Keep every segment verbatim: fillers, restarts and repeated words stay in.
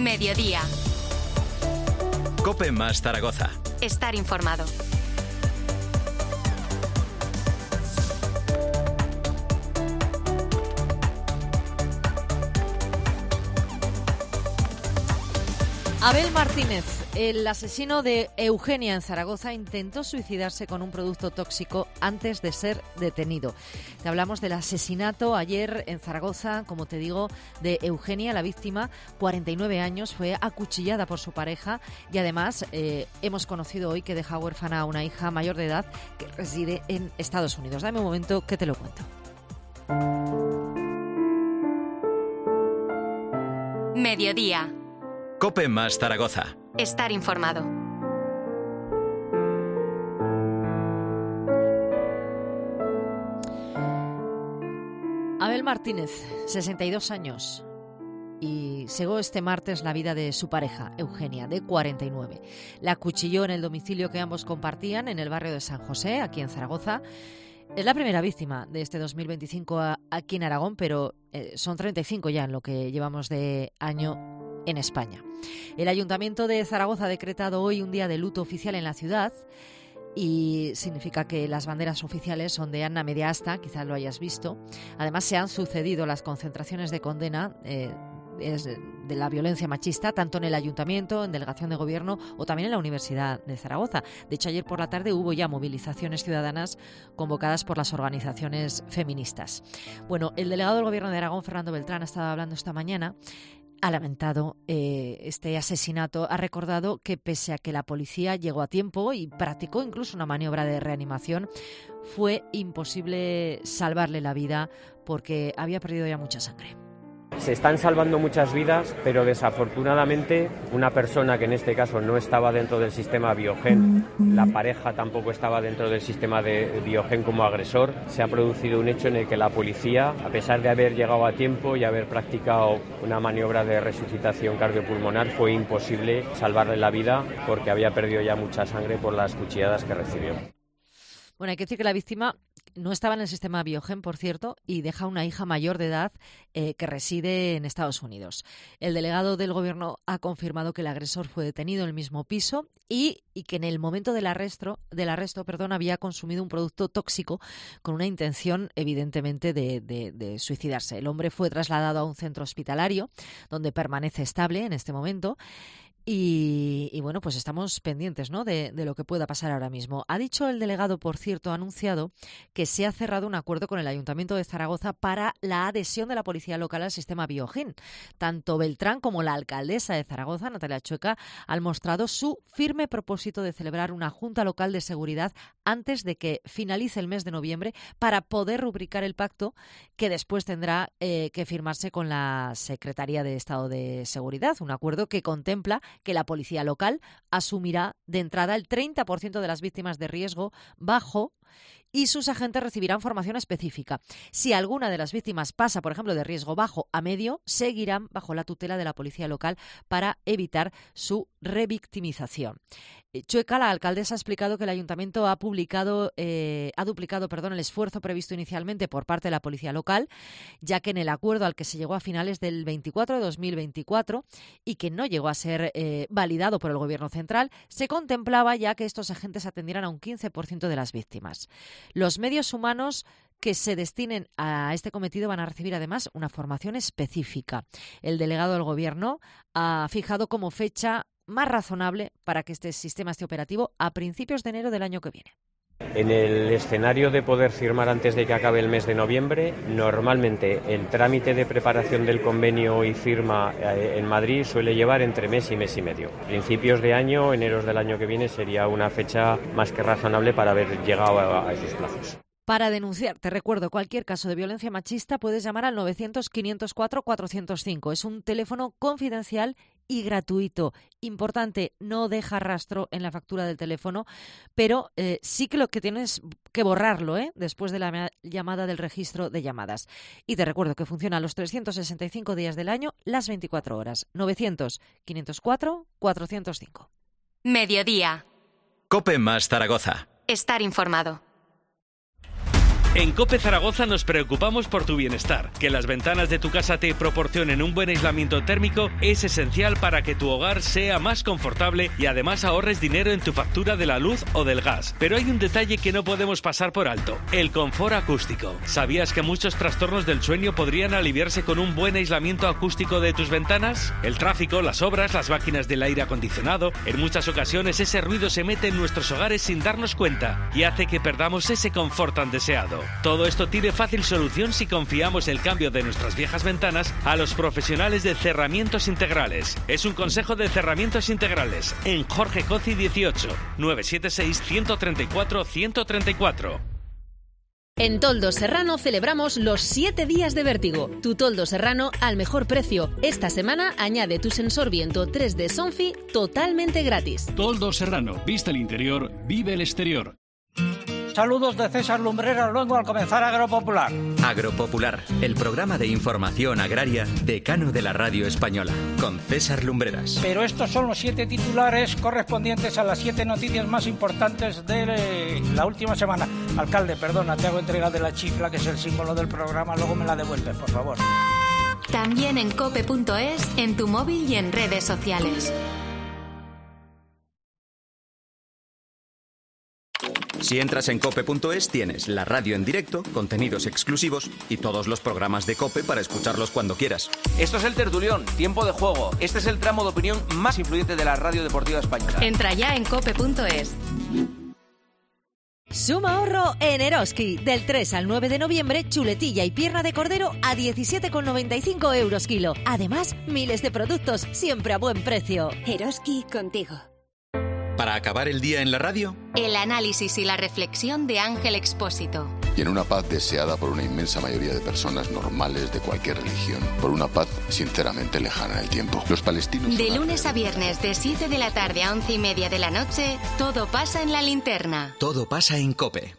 Mediodía. COPE más Zaragoza. Estar informado. Abel Martínez, el asesino de Eugenia en Zaragoza, intentó suicidarse con un producto tóxico antes de ser detenido. Te hablamos del asesinato ayer en Zaragoza, como te digo, de Eugenia, la víctima, cuarenta y nueve años, fue acuchillada por su pareja y además eh, hemos conocido hoy que deja huérfana a una hija mayor de edad que reside en Estados Unidos. Dame un momento que te lo cuento. Mediodía. COPE más Zaragoza. Estar informado. Abel Martínez, sesenta y dos años, y cegó este martes la vida de su pareja, Eugenia, de cuarenta y nueve. La acuchilló en el domicilio que ambos compartían en el barrio de San José, aquí en Zaragoza. Es la primera víctima de este dos mil veinticinco a, aquí en Aragón, pero eh, son treinta y cinco ya en lo que llevamos de año en España. El Ayuntamiento de Zaragoza ha decretado hoy un día de luto oficial en la ciudad y significa que las banderas oficiales ondean a media asta, quizás lo hayas visto. Además, se han sucedido las concentraciones de condena eh, de la violencia machista, tanto en el Ayuntamiento, en Delegación de Gobierno o también en la Universidad de Zaragoza. De hecho, ayer por la tarde hubo ya movilizaciones ciudadanas convocadas por las organizaciones feministas. Bueno, el delegado del Gobierno de Aragón, Fernando Beltrán, ha estado hablando esta mañana. Ha lamentado eh, este asesinato, ha recordado que pese a que la policía llegó a tiempo y practicó incluso una maniobra de reanimación, fue imposible salvarle la vida porque había perdido ya mucha sangre. Se están salvando muchas vidas, pero desafortunadamente una persona que en este caso no estaba dentro del sistema Biogen, la pareja tampoco estaba dentro del sistema de Biogen como agresor, se ha producido un hecho en el que la policía, a pesar de haber llegado a tiempo y haber practicado una maniobra de resucitación cardiopulmonar, fue imposible salvarle la vida porque había perdido ya mucha sangre por las cuchilladas que recibió. Bueno, hay que decir que la víctima no estaba en el sistema Biogen, por cierto, y deja una hija mayor de edad eh, que reside en Estados Unidos. El delegado del Gobierno ha confirmado que el agresor fue detenido en el mismo piso y, y que en el momento del arresto, del arresto perdón, había consumido un producto tóxico con una intención, evidentemente, de, de, de suicidarse. El hombre fue trasladado a un centro hospitalario donde permanece estable en este momento. Y, y bueno, pues estamos pendientes, ¿no?, de, de lo que pueda pasar ahora mismo. Ha dicho el delegado, por cierto, ha anunciado que se ha cerrado un acuerdo con el Ayuntamiento de Zaragoza para la adhesión de la policía local al sistema Biogen. Tanto Beltrán como la alcaldesa de Zaragoza, Natalia Chueca, han mostrado su firme propósito de celebrar una junta local de seguridad antes de que finalice el mes de noviembre para poder rubricar el pacto que después tendrá eh, que firmarse con la Secretaría de Estado de Seguridad. Un acuerdo que contempla que la policía local asumirá de entrada el treinta por ciento de las víctimas de riesgo bajo y sus agentes recibirán formación específica. Si alguna de las víctimas pasa, por ejemplo, de riesgo bajo a medio, seguirán bajo la tutela de la policía local para evitar su revictimización. Chueca, la alcaldesa, ha explicado que el ayuntamiento ha publicado, eh, ha duplicado perdón, el esfuerzo previsto inicialmente por parte de la policía local, ya que en el acuerdo al que se llegó a finales del veinticuatro de dos mil veinticuatro y que no llegó a ser eh, validado por el Gobierno central, se contemplaba ya que estos agentes atendieran a un quince por ciento de las víctimas. Los medios humanos que se destinen a este cometido van a recibir además una formación específica. El delegado del Gobierno ha fijado como fecha más razonable para que este sistema esté operativo a principios de enero del año que viene. En el escenario de poder firmar antes de que acabe el mes de noviembre, normalmente el trámite de preparación del convenio y firma en Madrid suele llevar entre mes y mes y medio. Principios de año, enero del año que viene, sería una fecha más que razonable para haber llegado a esos plazos. Para denunciar, te recuerdo, cualquier caso de violencia machista puedes llamar al novecientos, quinientos cuatro, cuatrocientos cinco. Es un teléfono confidencial y gratuito. Importante, no deja rastro en la factura del teléfono, pero eh, sí que lo que tienes que borrarlo ¿eh? después de la llamada del registro de llamadas. Y te recuerdo que funciona los trescientos sesenta y cinco días del año, las veinticuatro horas. novecientos, quinientos cuatro, cuatrocientos cinco. Mediodía. COPE más Zaragoza. Estar informado. En COPE Zaragoza nos preocupamos por tu bienestar. Que las ventanas de tu casa te proporcionen un buen aislamiento térmico es esencial para que tu hogar sea más confortable y además ahorres dinero en tu factura de la luz o del gas. Pero hay un detalle que no podemos pasar por alto: el confort acústico. ¿Sabías que muchos trastornos del sueño podrían aliviarse con un buen aislamiento acústico de tus ventanas? El tráfico, las obras, las máquinas del aire acondicionado, en muchas ocasiones ese ruido se mete en nuestros hogares sin darnos cuenta y hace que perdamos ese confort tan deseado. Todo esto tiene fácil solución si confiamos el cambio de nuestras viejas ventanas a los profesionales de Cerramientos Integrales. Es un consejo de Cerramientos Integrales en Jorge Coci dieciocho, nueve siete seis, uno tres cuatro, uno tres cuatro. En Toldos Serrano celebramos los siete días de vértigo. Tu toldo serrano al mejor precio. Esta semana añade tu sensor viento tres D Sonfi totalmente gratis. Toldos Serrano. Vista el interior, vive el exterior. Saludos de César Lumbreras Luengo al comenzar Agropopular. Agropopular, el programa de información agraria decano de la radio española, con César Lumbreras. Pero estos son los siete titulares correspondientes a las siete noticias más importantes de la última semana. Alcalde, perdona, te hago entrega de la chifla, que es el símbolo del programa, luego me la devuelves, por favor. También en cope punto es, en tu móvil y en redes sociales. Si entras en cope punto es tienes la radio en directo, contenidos exclusivos y todos los programas de COPE para escucharlos cuando quieras. Esto es el Tertulión, tiempo de juego. Este es el tramo de opinión más influyente de la radio deportiva española. Entra ya en cope punto es. Suma ahorro en Eroski. Del tres al nueve de noviembre, chuletilla y pierna de cordero a diecisiete con noventa y cinco euros kilo. Además, miles de productos, siempre a buen precio. Eroski contigo. Para acabar el día en la radio, El análisis y la reflexión de Ángel Expósito. Y en una paz deseada por una inmensa mayoría de personas normales de cualquier religión, por una paz sinceramente lejana en el tiempo. Los palestinos... De lunes a viernes, de siete de la tarde a once y media de la noche, todo pasa en la linterna. todo pasa en COPE.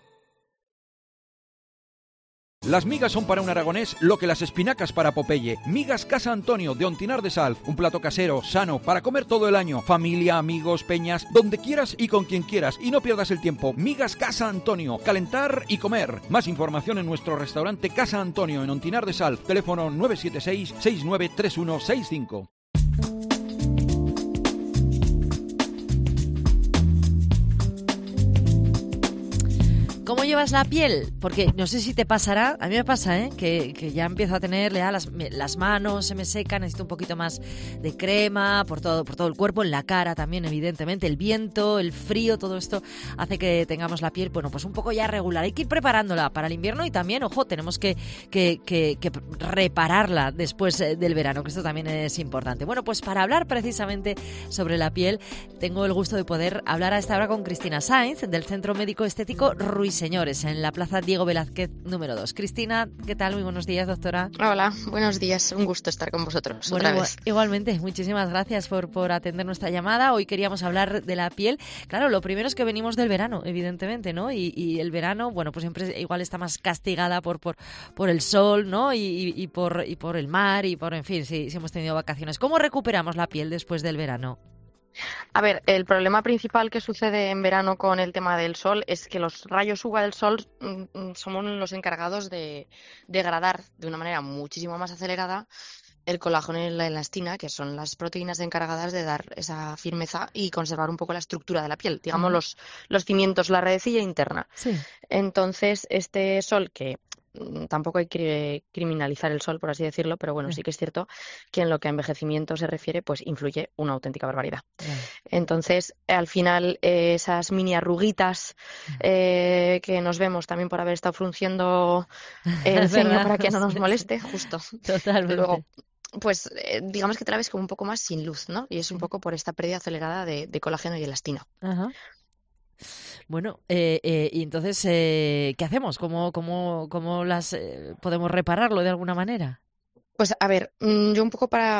Las migas son para un aragonés lo que las espinacas para Popeye. Migas Casa Antonio de Ontinar de Salv. Un plato casero, sano, para comer todo el año. Familia, amigos, peñas, donde quieras y con quien quieras. Y no pierdas el tiempo. Migas Casa Antonio. Calentar y comer. Más información en nuestro restaurante Casa Antonio en Ontinar de Salv. Teléfono nueve siete seis, seis nueve tres uno seis cinco. ¿Cómo llevas la piel? Porque no sé si te pasará, a mí me pasa, ¿eh? que, que ya empiezo a tener ya las, las manos, se me secan, necesito un poquito más de crema por todo, por todo el cuerpo, en la cara también, evidentemente. El viento, el frío, todo esto hace que tengamos la piel, bueno, pues un poco ya regular. Hay que ir preparándola para el invierno y también, ojo, tenemos que, que, que, que repararla después del verano, que esto también es importante. Bueno, pues para hablar precisamente sobre la piel, tengo el gusto de poder hablar a esta hora con Cristina Sainz, del Centro Médico Estético Ruiz Señores, en la Plaza Diego Velázquez número dos. Cristina, ¿qué tal? Muy buenos días, doctora. Hola, buenos días. Un gusto estar con vosotros bueno, otra vez. Igualmente, muchísimas gracias por, por atender nuestra llamada. Hoy queríamos hablar de la piel. Claro, lo primero es que venimos del verano, evidentemente, ¿no? Y, y el verano, bueno, pues siempre igual está más castigada por, por, por el sol, ¿no? Y, y, y, por, y por el mar y por, en fin, si, si hemos tenido vacaciones. ¿Cómo recuperamos la piel después del verano? A ver, el problema principal que sucede en verano con el tema del sol es que los rayos U V A del sol mm, somos los encargados de degradar de una manera muchísimo más acelerada el colágeno y la elastina, que son las proteínas encargadas de dar esa firmeza y conservar un poco la estructura de la piel, digamos, uh-huh. los, los cimientos, la redecilla interna. Sí. Entonces, este sol que tampoco hay que criminalizar el sol, por así decirlo, pero bueno, sí que es cierto que en lo que a envejecimiento se refiere, pues influye una auténtica barbaridad. Bien. Entonces, al final, eh, esas mini arruguitas eh, que nos vemos también por haber estado frunciendo el ceño para que no nos moleste, justo. Totalmente. Luego, pues eh, digamos que te la ves como un poco más sin luz, ¿no? Y es un poco por esta pérdida acelerada de, de colágeno y elastina. Ajá. Bueno, eh, eh, y entonces, eh, ¿qué hacemos? ¿Cómo, cómo, cómo las eh, podemos repararlo de alguna manera? Pues a ver, yo un poco para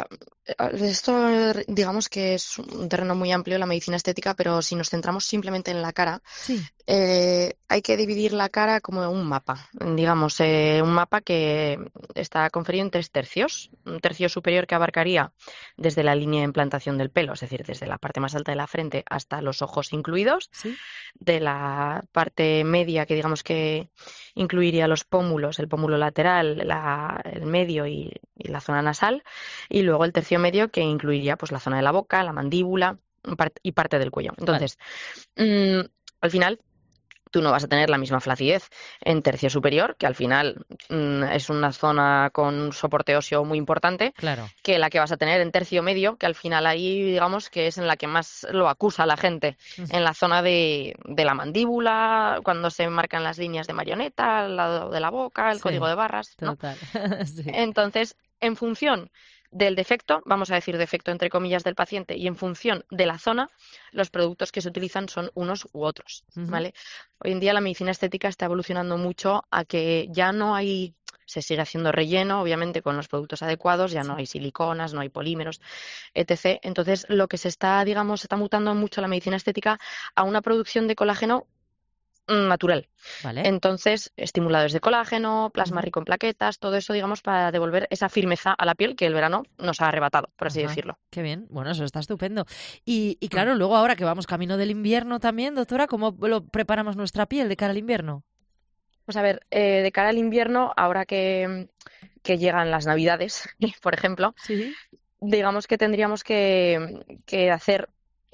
esto digamos que es un terreno muy amplio, la medicina estética, pero si nos centramos simplemente en la cara, sí. eh, hay que dividir la cara como un mapa, digamos, eh, un mapa que está conferido en tres tercios. Un tercio superior que abarcaría desde la línea de implantación del pelo, es decir, desde la parte más alta de la frente hasta los ojos incluidos, ¿sí? De la parte media que digamos que incluiría los pómulos, el pómulo lateral, la, el medio y, y la zona nasal, y luego el tercio medio que incluiría pues la zona de la boca, la mandíbula y parte del cuello. Entonces, vale. mmm, al final tú no vas a tener la misma flacidez en tercio superior, que al final mmm, es una zona con un soporte óseo muy importante, claro. que la que vas a tener en tercio medio, que al final ahí digamos que es en la que más lo acusa la gente, uh-huh. en la zona de, de la mandíbula, cuando se marcan las líneas de marioneta, al lado de la boca, el sí, código de barras, ¿no? Total. Sí. Entonces, en función del defecto, vamos a decir defecto entre comillas del paciente, y en función de la zona, los productos que se utilizan son unos u otros, uh-huh. ¿vale? Hoy en día la medicina estética está evolucionando mucho a que ya no hay, se sigue haciendo relleno, obviamente con los productos adecuados, ya no hay siliconas, no hay polímeros, etcétera. Entonces, lo que se está, digamos, se está mutando mucho la medicina estética a una producción de colágeno natural. Vale. Entonces, estimuladores de colágeno, plasma rico en plaquetas, todo eso, digamos, para devolver esa firmeza a la piel que el verano nos ha arrebatado, por así Ajá. decirlo. Qué bien, bueno, eso está estupendo. Y, y claro, luego ahora que vamos camino del invierno también, doctora, ¿cómo lo preparamos nuestra piel de cara al invierno? Pues a ver, eh, de cara al invierno, ahora que, que llegan las Navidades, por ejemplo, ¿sí? digamos que tendríamos que, que hacer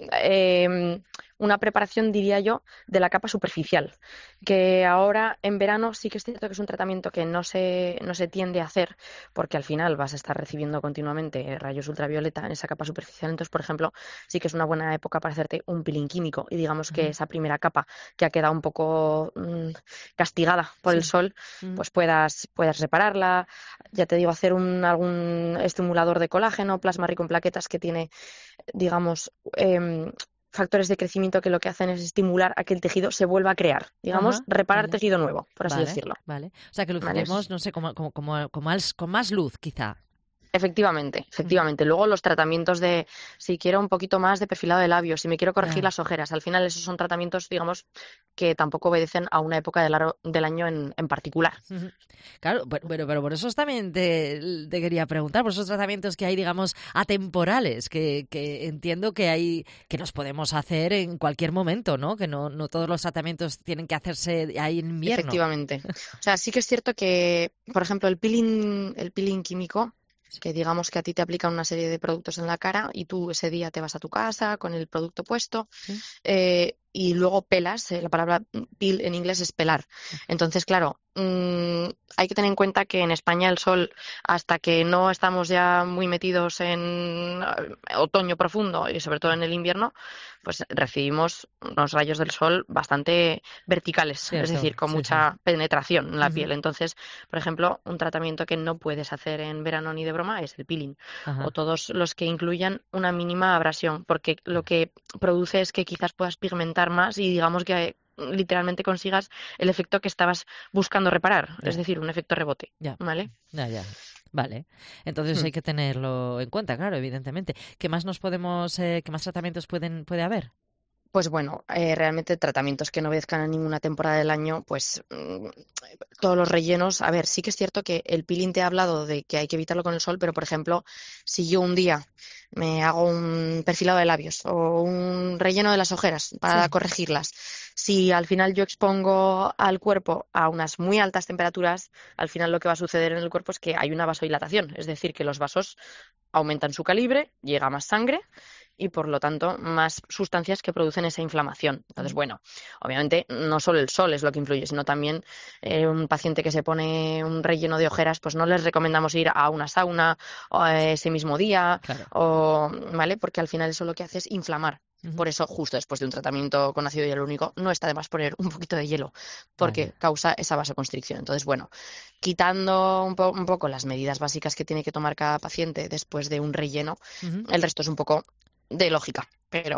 eh, una preparación, diría yo, de la capa superficial, que ahora en verano sí que es cierto que es un tratamiento que no se, no se tiende a hacer, porque al final vas a estar recibiendo continuamente rayos ultravioleta en esa capa superficial. Entonces, por ejemplo, sí que es una buena época para hacerte un peeling químico, y digamos que uh-huh. esa primera capa que ha quedado un poco mmm, castigada por sí. el sol, uh-huh. pues puedas, puedas repararla. Ya te digo, hacer un, algún estimulador de colágeno, plasma rico en plaquetas que tiene, digamos, eh, factores de crecimiento que lo que hacen es estimular a que el tejido se vuelva a crear, digamos, Ajá, reparar vale. tejido nuevo, por así vale, decirlo. Vale. O sea, que lo hacemos, vale. no sé, como, como, como, como más, con más luz, quizá. Efectivamente, efectivamente. Mm. Luego los tratamientos de, si quiero un poquito más de perfilado de labios, si me quiero corregir yeah. las ojeras, al final esos son tratamientos, digamos, que tampoco obedecen a una época del, aro, del año en, en particular. Mm-hmm. Claro, pero, pero, pero por eso también te, te quería preguntar, por esos tratamientos que hay, digamos, atemporales, que, que entiendo que hay, que los podemos hacer en cualquier momento, ¿no? Que no, no todos los tratamientos tienen que hacerse ahí en invierno. Efectivamente. O sea, sí que es cierto que, por ejemplo, el peeling, el peeling químico, que digamos que a ti te aplican una serie de productos en la cara y tú ese día te vas a tu casa con el producto puesto, ¿sí? eh, y luego pelas, eh, la palabra peel en inglés es pelar. Entonces, claro, mmm, hay que tener en cuenta que en España el sol, hasta que no estamos ya muy metidos en otoño profundo y sobre todo en el invierno, pues recibimos unos rayos del sol bastante verticales, Cierto. es decir, con sí, mucha sí. penetración en la uh-huh. piel. Entonces, por ejemplo, un tratamiento que no puedes hacer en verano ni de broma es el peeling, uh-huh. o todos los que incluyan una mínima abrasión, porque lo que produce es que quizás puedas pigmentar más y digamos que literalmente consigas el efecto que estabas buscando reparar, ya. es decir, un efecto rebote, ya. ¿vale? Ya, ya. Vale, entonces hmm. hay que tenerlo en cuenta, claro, evidentemente. ¿Qué más nos podemos, eh, qué más tratamientos pueden puede haber? Pues bueno, eh, realmente tratamientos que no obedezcan a ninguna temporada del año, pues mmm, todos los rellenos. A ver, sí que es cierto que el peeling te ha hablado de que hay que evitarlo con el sol, pero por ejemplo, si yo un día me hago un perfilado de labios o un relleno de las ojeras para sí. corregirlas, si al final yo expongo al cuerpo a unas muy altas temperaturas, al final lo que va a suceder en el cuerpo es que hay una vasodilatación, es decir, que los vasos aumentan su calibre, llega más sangre y por lo tanto más sustancias que producen esa inflamación. Entonces, bueno, obviamente no solo el sol es lo que influye, sino también eh, un paciente que se pone un relleno de ojeras, pues no les recomendamos ir a una sauna o ese mismo día, claro. o, ¿vale? Porque al final eso lo que hace es inflamar. Uh-huh. Por eso, justo después de un tratamiento con ácido hialurónico, no está de más poner un poquito de hielo, porque vale. causa esa vasoconstricción. Entonces, bueno, quitando un, po- un poco las medidas básicas que tiene que tomar cada paciente después de un relleno, uh-huh. el resto es un poco de lógica, pero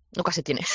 nunca se tiene.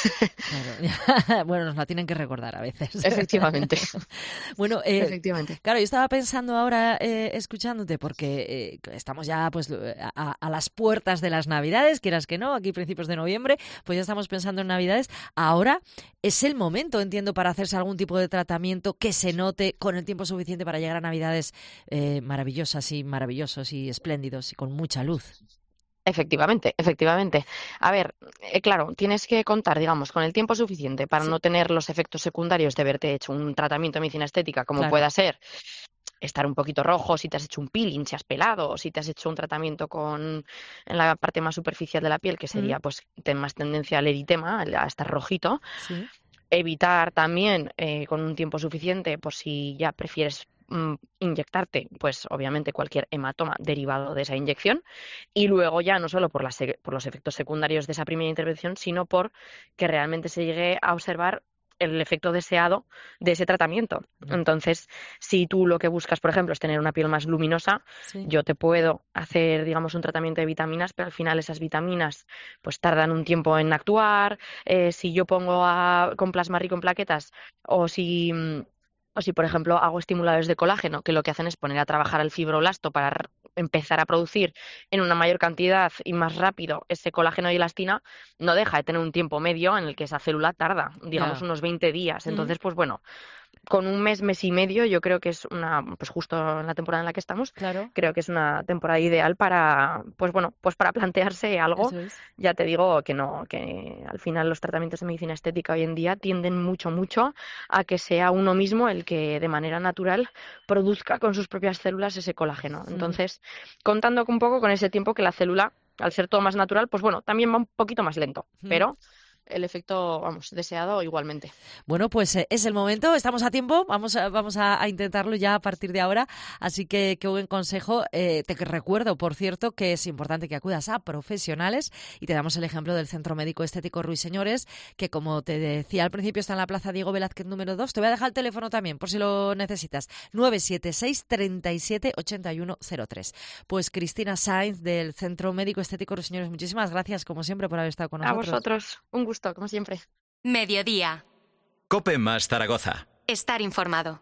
Claro. Bueno, nos la tienen que recordar a veces. Efectivamente. Bueno, eh, Efectivamente. Claro, yo estaba pensando ahora, eh, escuchándote, porque eh, estamos ya pues a, a las puertas de las Navidades, quieras que no, aquí principios de noviembre, pues ya estamos pensando en Navidades. Ahora es el momento, entiendo, para hacerse algún tipo de tratamiento que se note con el tiempo suficiente para llegar a Navidades eh, maravillosas y maravillosos y espléndidos y con mucha luz. Efectivamente, efectivamente. A ver, eh, claro, tienes que contar, digamos, con el tiempo suficiente para sí. no tener los efectos secundarios de haberte hecho un tratamiento de medicina estética, como claro. pueda ser estar un poquito rojo, si te has hecho un peeling, si has pelado, si te has hecho un tratamiento con en la parte más superficial de la piel, que sería mm. pues ten más tendencia al eritema, a estar rojito. Sí. Evitar también eh, con un tiempo suficiente, por si ya prefieres inyectarte, pues obviamente cualquier hematoma derivado de esa inyección, y luego ya no solo por, las, por los efectos secundarios de esa primera intervención, sino por que realmente se llegue a observar el efecto deseado de ese tratamiento. Entonces, si tú lo que buscas, por ejemplo, es tener una piel más luminosa, sí. yo te puedo hacer, digamos, un tratamiento de vitaminas, pero al final esas vitaminas pues tardan un tiempo en actuar. Eh, si yo pongo a, con plasma rico en plaquetas, o si... O si, por ejemplo, hago estimuladores de colágeno, que lo que hacen es poner a trabajar al fibroblasto para empezar a producir en una mayor cantidad y más rápido ese colágeno y elastina, no deja de tener un tiempo medio en el que esa célula tarda, digamos, yeah. unos veinte días. Entonces, pues bueno, con un mes, mes y medio, yo creo que es una, pues justo en la temporada en la que estamos, claro. creo que es una temporada ideal para, pues bueno, pues para plantearse algo. Es. Ya te digo que no, que al final los tratamientos de medicina estética hoy en día tienden mucho, mucho a que sea uno mismo el que de manera natural produzca con sus propias células ese colágeno. Entonces, mm. contando un poco con ese tiempo que la célula, al ser todo más natural, pues bueno, también va un poquito más lento, mm. pero el efecto, vamos, deseado igualmente. Bueno, pues eh, es el momento, estamos a tiempo, vamos a, vamos a, a intentarlo ya a partir de ahora, así que qué buen consejo. Eh, te recuerdo, por cierto, que es importante que acudas a profesionales y te damos el ejemplo del Centro Médico Estético Ruiseñores, que como te decía al principio está en la Plaza Diego Velázquez número dos. Te voy a dejar el teléfono también, por si lo necesitas, nueve siete seis, treinta y siete, ochenta y uno cero tres. Pues Cristina Sainz del Centro Médico Estético Ruiseñores, muchísimas gracias, como siempre, por haber estado con nosotros. A vosotros, un gusto. Como siempre. Mediodía. COPE más Zaragoza. Estar informado.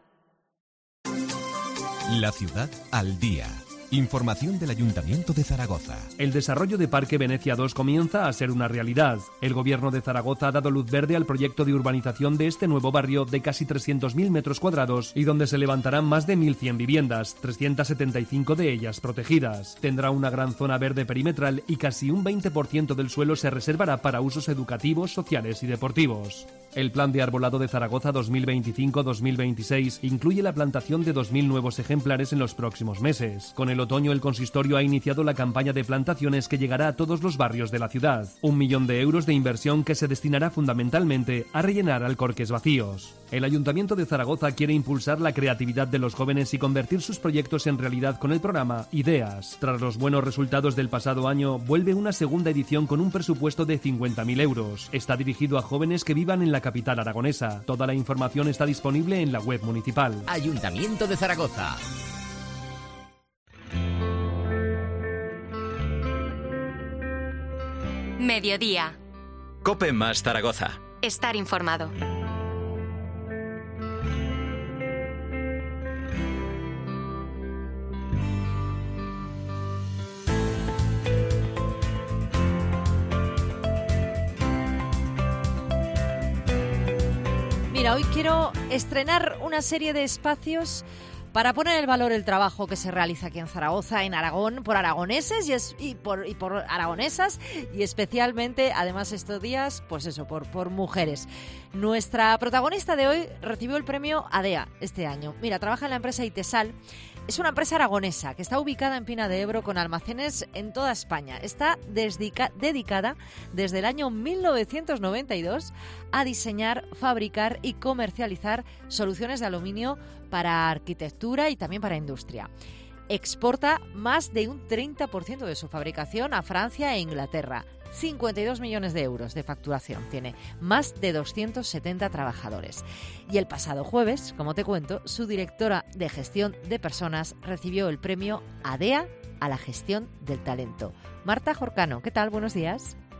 La ciudad al día. Información del Ayuntamiento de Zaragoza. El desarrollo de Parque Venecia dos comienza a ser una realidad. El Gobierno de Zaragoza ha dado luz verde al proyecto de urbanización de este nuevo barrio de casi trescientos mil metros cuadrados y donde se levantarán más de mil cien viviendas, trescientas setenta y cinco de ellas protegidas. Tendrá una gran zona verde perimetral y casi un veinte por ciento del suelo se reservará para usos educativos, sociales y deportivos. El Plan de Arbolado de Zaragoza dos mil veinticinco dos mil veintiséis incluye la plantación de dos mil nuevos ejemplares en los próximos meses. Con el otoño, el consistorio ha iniciado la campaña de plantaciones que llegará a todos los barrios de la ciudad. Un millón de euros de inversión que se destinará fundamentalmente a rellenar alcorques vacíos. El Ayuntamiento de Zaragoza quiere impulsar la creatividad de los jóvenes y convertir sus proyectos en realidad con el programa Ideas. Tras los buenos resultados del pasado año, vuelve una segunda edición con un presupuesto de cincuenta mil euros. Está dirigido a jóvenes que vivan en la capital aragonesa. Toda la información está disponible en la web municipal. Ayuntamiento de Zaragoza. Mediodía. COPE más Zaragoza. Estar informado. Mira, hoy quiero estrenar una serie de espacios para poner en valor el trabajo que se realiza aquí en Zaragoza, en Aragón, por aragoneses y, es, y, por, y por aragonesas, y especialmente, además estos días, pues eso, por, por mujeres. Nuestra protagonista de hoy recibió el premio ADEA este año. Mira, trabaja en la empresa Itesal. Es una empresa aragonesa que está ubicada en Pina de Ebro con almacenes en toda España. Está desdica, dedicada desde el año mil novecientos noventa y dos a diseñar, fabricar y comercializar soluciones de aluminio para arquitectura y también para industria. Exporta más de un treinta por ciento de su fabricación a Francia e Inglaterra. cincuenta y dos millones de euros de facturación. Tiene más de doscientos setenta trabajadores. Y el pasado jueves, como te cuento, su directora de gestión de personas recibió el premio ADEA a la gestión del talento. Marta Jorcano, ¿qué tal? Buenos días.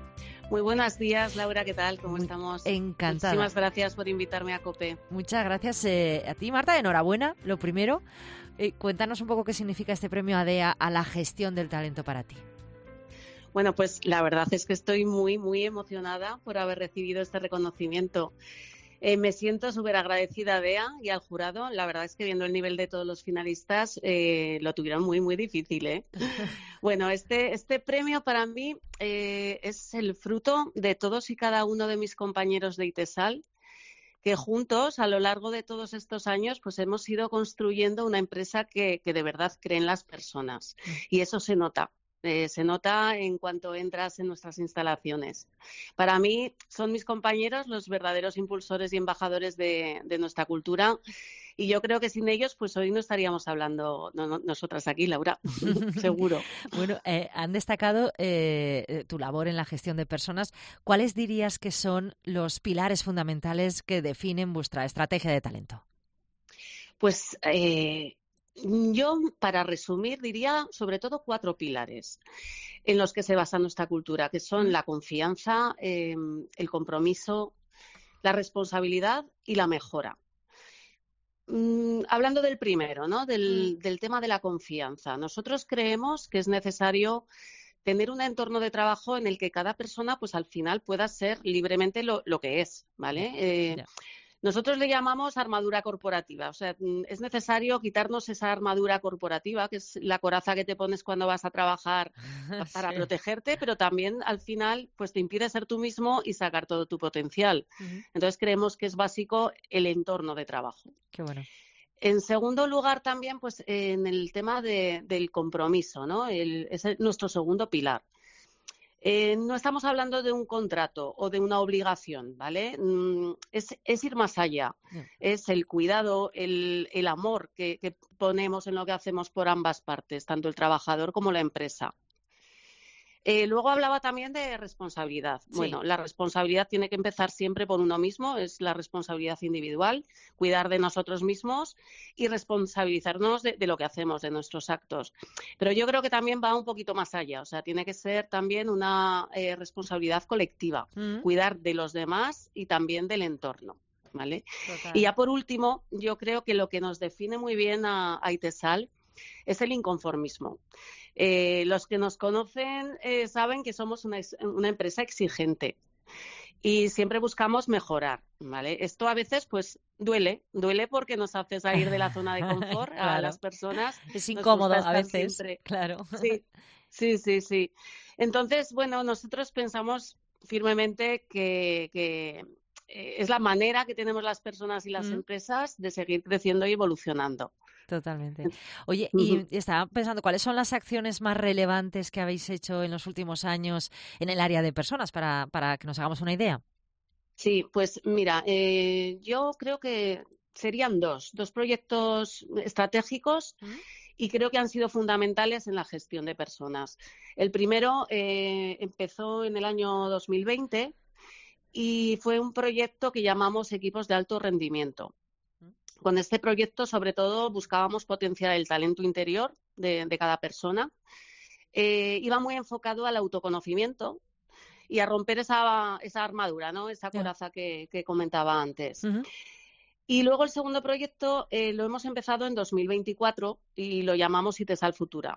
Muy buenos días, Laura, ¿qué tal? ¿Cómo estamos? Encantada. Muchísimas gracias por invitarme a COPE. Muchas gracias eh, a ti, Marta. Enhorabuena, lo primero. Eh, cuéntanos un poco qué significa este premio ADEA a la gestión del talento para ti. Bueno, pues la verdad es que estoy muy, muy emocionada por haber recibido este reconocimiento. Eh, me siento súper agradecida a ADEA y al jurado. La verdad es que viendo el nivel de todos los finalistas, eh, lo tuvieron muy, muy difícil, ¿eh? Bueno, este, este premio para mí eh, es el fruto de todos y cada uno de mis compañeros de ITESAL, que juntos, a lo largo de todos estos años, pues hemos ido construyendo una empresa que, que de verdad cree en las personas. Y eso se nota. Eh, se nota en cuanto entras en nuestras instalaciones. Para mí son mis compañeros los verdaderos impulsores y embajadores de, de nuestra cultura, y yo creo que sin ellos pues hoy no estaríamos hablando no, no, nosotras aquí, Laura, seguro. Bueno, eh, han destacado eh, tu labor en la gestión de personas. ¿Cuáles dirías que son los pilares fundamentales que definen vuestra estrategia de talento? Pues eh, yo, para resumir, diría sobre todo cuatro pilares en los que se basa nuestra cultura, que son la confianza, eh, el compromiso, la responsabilidad y la mejora. Mm, hablando del primero, ¿no? Del, del tema de la confianza. Nosotros creemos que es necesario tener un entorno de trabajo en el que cada persona, pues al final, pueda ser libremente lo, lo que es, ¿vale? Eh, yeah. Nosotros le llamamos armadura corporativa. O sea, es necesario quitarnos esa armadura corporativa, que es la coraza que te pones cuando vas a trabajar para sí. protegerte, pero también al final pues te impide ser tú mismo y sacar todo tu potencial. Uh-huh. Entonces creemos que es básico el entorno de trabajo. Qué bueno. En segundo lugar también pues en el tema de, del compromiso, ¿no? El, es el, nuestro segundo pilar. Eh, no estamos hablando de un contrato o de una obligación, ¿vale? Mm, es, es ir más allá. Yeah. Es el cuidado, el, el amor que, que ponemos en lo que hacemos por ambas partes, tanto el trabajador como la empresa. Eh, luego hablaba también de responsabilidad. Sí. Bueno, la responsabilidad tiene que empezar siempre por uno mismo, es la responsabilidad individual, cuidar de nosotros mismos y responsabilizarnos de, de lo que hacemos, de nuestros actos. Pero yo creo que también va un poquito más allá, o sea, tiene que ser también una eh, responsabilidad colectiva, mm. cuidar de los demás y también del entorno, ¿vale? Total. Y ya por último, yo creo que lo que nos define muy bien a, a ITESAL es el inconformismo. Eh, los que nos conocen eh, saben que somos una, una empresa exigente y siempre buscamos mejorar, ¿vale? Esto a veces pues duele, duele porque nos hace salir de la zona de confort claro. a las personas. Es incómodo a veces, siempre. claro. Sí, sí, sí, sí. Entonces, bueno, nosotros pensamos firmemente que, que eh, es la manera que tenemos las personas y las mm. empresas de seguir creciendo y evolucionando. Totalmente. Oye, y estaba pensando, ¿cuáles son las acciones más relevantes que habéis hecho en los últimos años en el área de personas para, para que nos hagamos una idea? Sí, pues mira, eh, yo creo que serían dos, dos proyectos estratégicos ¿Mm? y creo que han sido fundamentales en la gestión de personas. El primero eh, empezó en el año dos mil veinte y fue un proyecto que llamamos Equipos de Alto Rendimiento. Con este proyecto, sobre todo, buscábamos potenciar el talento interior de, de cada persona. Eh, iba muy enfocado al autoconocimiento y a romper esa, esa armadura, ¿no? Esa coraza que, que comentaba antes. Uh-huh. Y luego el segundo proyecto eh, lo hemos empezado en dos mil veinticuatro y lo llamamos ITESAL Futura.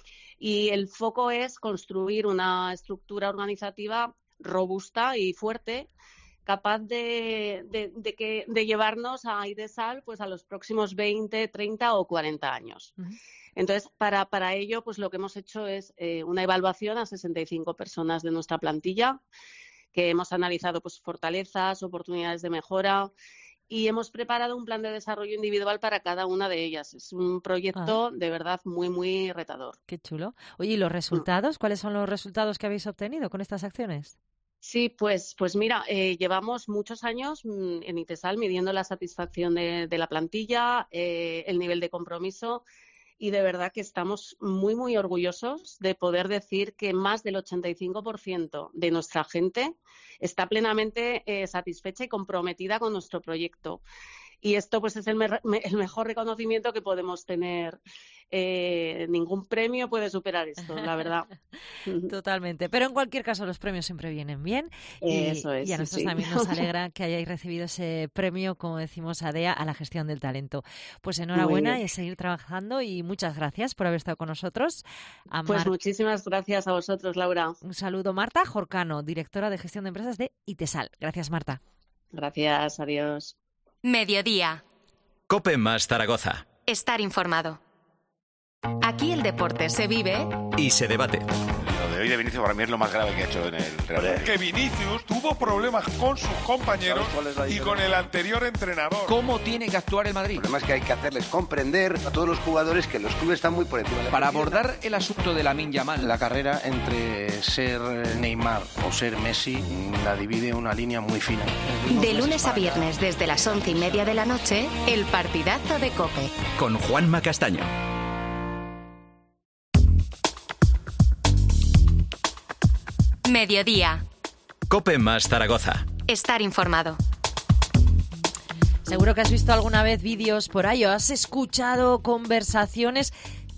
Y el foco es construir una estructura organizativa robusta y fuerte, capaz de, de, de, que, de llevarnos a ITESAL pues, a los próximos veinte, treinta o cuarenta años. Uh-huh. Entonces, para, para ello, pues lo que hemos hecho es eh, una evaluación a sesenta y cinco personas de nuestra plantilla, que hemos analizado pues, fortalezas, oportunidades de mejora y hemos preparado un plan de desarrollo individual para cada una de ellas. Es un proyecto uh-huh. de verdad muy, muy retador. Qué chulo. Oye, ¿y los resultados? ¿Cuáles son los resultados que habéis obtenido con estas acciones? Sí, pues, pues mira, eh, llevamos muchos años mmm, en ITESAL midiendo la satisfacción de, de la plantilla, eh, el nivel de compromiso y de verdad que estamos muy, muy orgullosos de poder decir que más del ochenta y cinco por ciento de nuestra gente está plenamente eh, satisfecha y comprometida con nuestro proyecto. Y esto pues es el, me- el mejor reconocimiento que podemos tener. Eh, ningún premio puede superar esto, la verdad. Totalmente. Pero en cualquier caso, los premios siempre vienen bien. Y, Eso es, y a sí, nosotros sí. también nos alegra que hayáis recibido ese premio, como decimos, ADEA, a la gestión del talento. Pues enhorabuena y a seguir trabajando y muchas gracias por haber estado con nosotros. A Pues Mar- muchísimas gracias a vosotros, Laura. Un saludo, Marta Jorcano, directora de gestión de empresas de ITESAL. Gracias, Marta. Gracias, adiós. Mediodía. Cope más Zaragoza. Estar informado. Aquí el deporte se vive Y se debate. Lo de hoy de Vinicius para mí es lo más grave que ha hecho en el Real Madrid. Que Vinicius tuvo problemas con sus compañeros y con el anterior entrenador. ¿Cómo tiene que actuar el Madrid? El problema es que hay que hacerles comprender a todos los jugadores que los clubes están muy por encima de la Para presión. abordar el asunto de Lamine Yamal, La carrera entre ser Neymar o ser Messi la divide una línea muy fina. de lunes a viernes desde las once y media de la noche, el partidazo de COPE. Con Juanma Castaño. Mediodía. Cope más Zaragoza. Estar informado. Seguro que has visto alguna vez vídeos por ahí o has escuchado conversaciones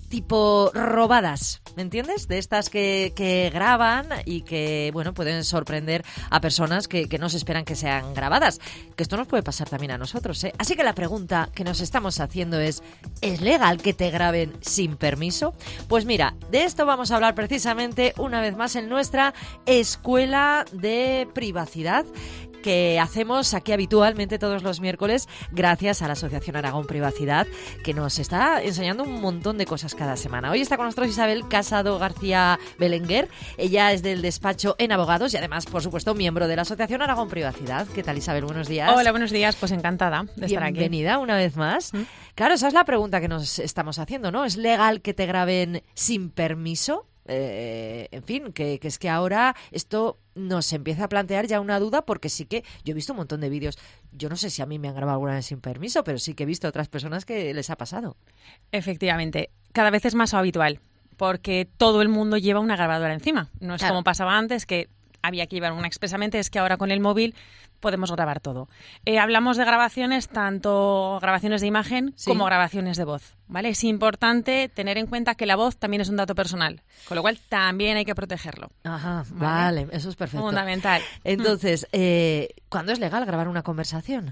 tipo robadas, ¿me entiendes? De estas que, que graban y que, bueno, pueden sorprender a personas que, que no se esperan que sean grabadas. Que esto nos puede pasar también a nosotros, ¿eh? Así que la pregunta que nos estamos haciendo es, ¿es legal que te graben sin permiso? Pues mira, de esto vamos a hablar precisamente una vez más en nuestra Escuela de Privacidad, que hacemos aquí habitualmente todos los miércoles gracias a la Asociación Aragón Privacidad, que nos está enseñando un montón de cosas cada semana. Hoy está con nosotros Isabel Casado García Belenguer. Ella es del despacho en Abogados y además, por supuesto, miembro de la Asociación Aragón Privacidad. ¿Qué tal, Isabel? Buenos días. Hola, buenos días. Pues encantada de estar aquí. Bienvenida una vez más. ¿Mm? Claro, esa es la pregunta que nos estamos haciendo, ¿no? ¿Es legal que te graben sin permiso? Eh, en fin, que, que es que ahora esto nos empieza a plantear ya una duda, porque sí que yo he visto un montón de vídeos. Yo no sé si a mí me han grabado alguna vez sin permiso, pero sí que he visto a otras personas que les ha pasado. Efectivamente, cada vez es más habitual, porque todo el mundo lleva una grabadora encima. No es Claro. como pasaba antes, que había que llevar una expresamente, es que ahora con el móvil podemos grabar todo. Eh, hablamos de grabaciones, tanto grabaciones de imagen Sí. como grabaciones de voz, ¿vale? Es importante tener en cuenta que la voz también es un dato personal, con lo cual también hay que protegerlo. Ajá, vale, ¿Vale? eso es perfecto. Fundamental. Entonces, eh, ¿cuándo es legal grabar una conversación?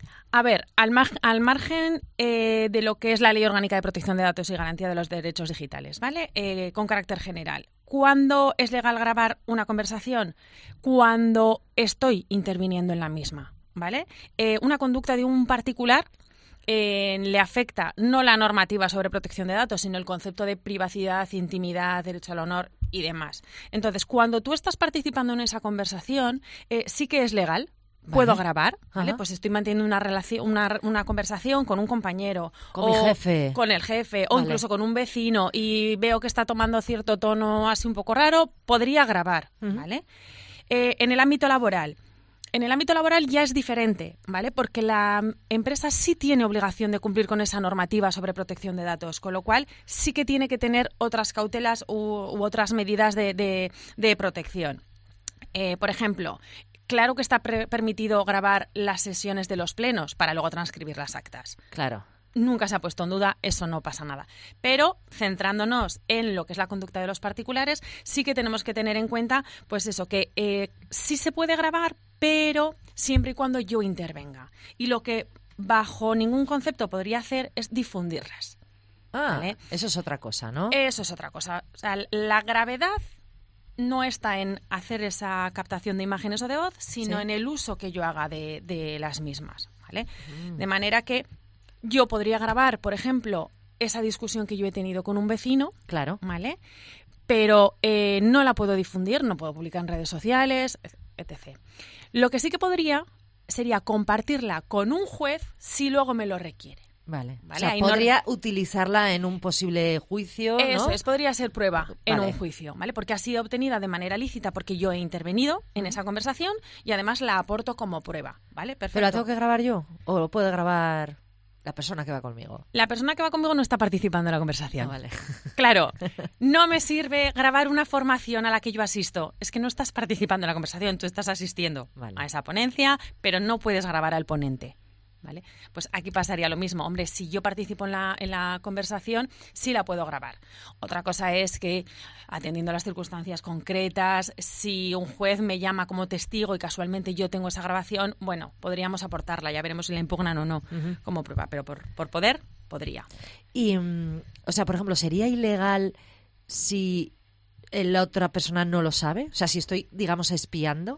A ver, al, mar- al margen eh, de lo que es la Ley Orgánica de Protección de Datos y Garantía de los Derechos Digitales, ¿vale? Eh, con carácter general. ¿Cuándo es legal grabar una conversación? Cuando estoy interviniendo en la misma, ¿vale? Eh, una conducta de un particular eh, le afecta no la normativa sobre protección de datos, sino el concepto de privacidad, intimidad, derecho al honor y demás. Entonces, cuando tú estás participando en esa conversación, eh, sí que es legal. Puedo Vale. grabar, ¿vale? Ajá. Pues estoy manteniendo una relación, una, una conversación con un compañero, Con o mi jefe. con el jefe, o Vale. incluso con un vecino, y veo que está tomando cierto tono así un poco raro, podría grabar, ¿vale? Eh, en el ámbito laboral. En el ámbito laboral ya es diferente, ¿vale? Porque la empresa sí tiene obligación de cumplir con esa normativa sobre protección de datos, con lo cual sí que tiene que tener otras cautelas u, u otras medidas de, de, de protección. Eh, por ejemplo, claro que está pre- permitido grabar las sesiones de los plenos para luego transcribir las actas. Claro. Nunca se ha puesto en duda, eso no pasa nada. Pero centrándonos en lo que es la conducta de los particulares, sí que tenemos que tener en cuenta, pues eso, que eh, sí se puede grabar, pero siempre y cuando yo intervenga. Y lo que bajo ningún concepto podría hacer es difundirlas. Ah, ¿vale? Eso es otra cosa, ¿no? Eso es otra cosa. O sea, la gravedad no está en hacer esa captación de imágenes o de voz, sino Sí. en el uso que yo haga de, de las mismas, ¿vale? Mm. De manera que yo podría grabar, por ejemplo, esa discusión que yo he tenido con un vecino, claro, ¿vale? Pero eh, no la puedo difundir, no puedo publicar en redes sociales, etcétera. Lo que sí que podría sería compartirla con un juez si luego me lo requiere. Vale. Vale, O sea, ahí no- podría utilizarla en un posible juicio, ¿no? Eso es, podría ser prueba en Vale. un juicio, ¿vale? Porque ha sido obtenida de manera lícita porque yo he intervenido en esa conversación y además la aporto como prueba, ¿vale? Perfecto. ¿Pero la tengo que grabar yo o lo puede grabar la persona que va conmigo? La persona que va conmigo no está participando en la conversación. Ah, vale. Claro, no me sirve grabar una formación a la que yo asisto. Es que no estás participando en la conversación, tú estás asistiendo Vale. a esa ponencia, pero no puedes grabar al ponente. ¿Vale? Pues aquí pasaría lo mismo. Hombre, si yo participo en la, en la conversación, sí la puedo grabar. Otra cosa es que, atendiendo a las circunstancias concretas, si un juez me llama como testigo y casualmente yo tengo esa grabación, bueno, podríamos aportarla, ya veremos si la impugnan o no uh-huh. como prueba, pero por, por poder, podría. Y, um, o sea, por ejemplo, ¿sería ilegal si la otra persona no lo sabe? O sea, si estoy, digamos, espiando.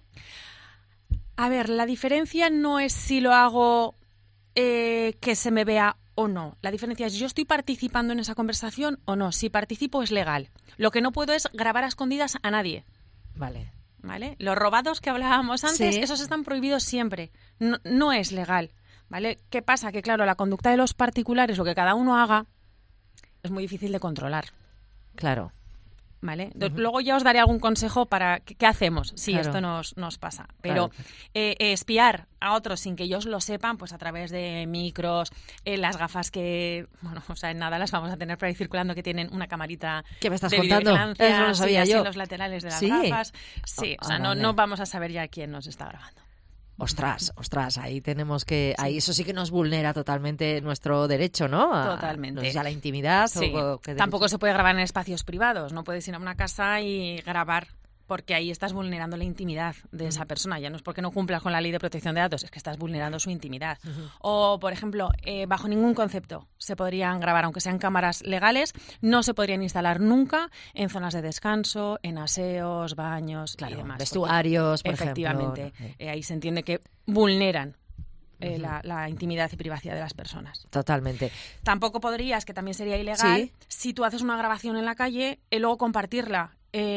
A ver, la diferencia no es si lo hago... Eh, que se me vea o no. La diferencia es, ¿yo estoy participando en esa conversación o no? Si participo es legal. Lo que no puedo es grabar a escondidas a nadie. Vale. ¿Vale? Los robados que hablábamos antes, sí. esos están prohibidos siempre. No, no es legal. ¿Vale? ¿Qué pasa? Que claro, la conducta de los particulares, lo que cada uno haga, es muy difícil de controlar. Claro. ¿Vale? Uh-huh. Luego ya os daré algún consejo para qué, qué hacemos si claro. esto nos, nos pasa. Pero claro. eh, eh, espiar a otros sin que ellos lo sepan, pues a través de micros, eh, las gafas que, bueno, o sea, en nada las vamos a tener por ahí circulando que tienen una camarita ¿Qué me estás de contando? videovigilancia, Eso no lo sabía sí, yo. en los laterales de las ¿Sí? gafas. Sí, oh, o sea, ah, no, vale. no vamos a saber ya quién nos está grabando. Ostras, ostras, ahí tenemos que... Ahí eso sí que nos vulnera totalmente nuestro derecho, ¿no? A, Totalmente. No sé si a la intimidad Sí. o... ¿qué Tampoco derecho? se puede grabar en espacios privados. No puedes ir a una casa y grabar porque ahí estás vulnerando la intimidad de esa persona. Ya no es porque no cumplas con la ley de protección de datos, es que estás vulnerando su intimidad. Uh-huh. O, por ejemplo, eh, bajo ningún concepto se podrían grabar, aunque sean cámaras legales, no se podrían instalar nunca en zonas de descanso, en aseos, baños claro, y demás. Vestuarios, por efectivamente, ejemplo. Efectivamente. Eh, ahí se entiende que vulneran Eh, la, la intimidad y privacidad de las personas. Totalmente. Tampoco podrías, que también sería ilegal, ¿Sí? si tú haces una grabación en la calle y luego compartirla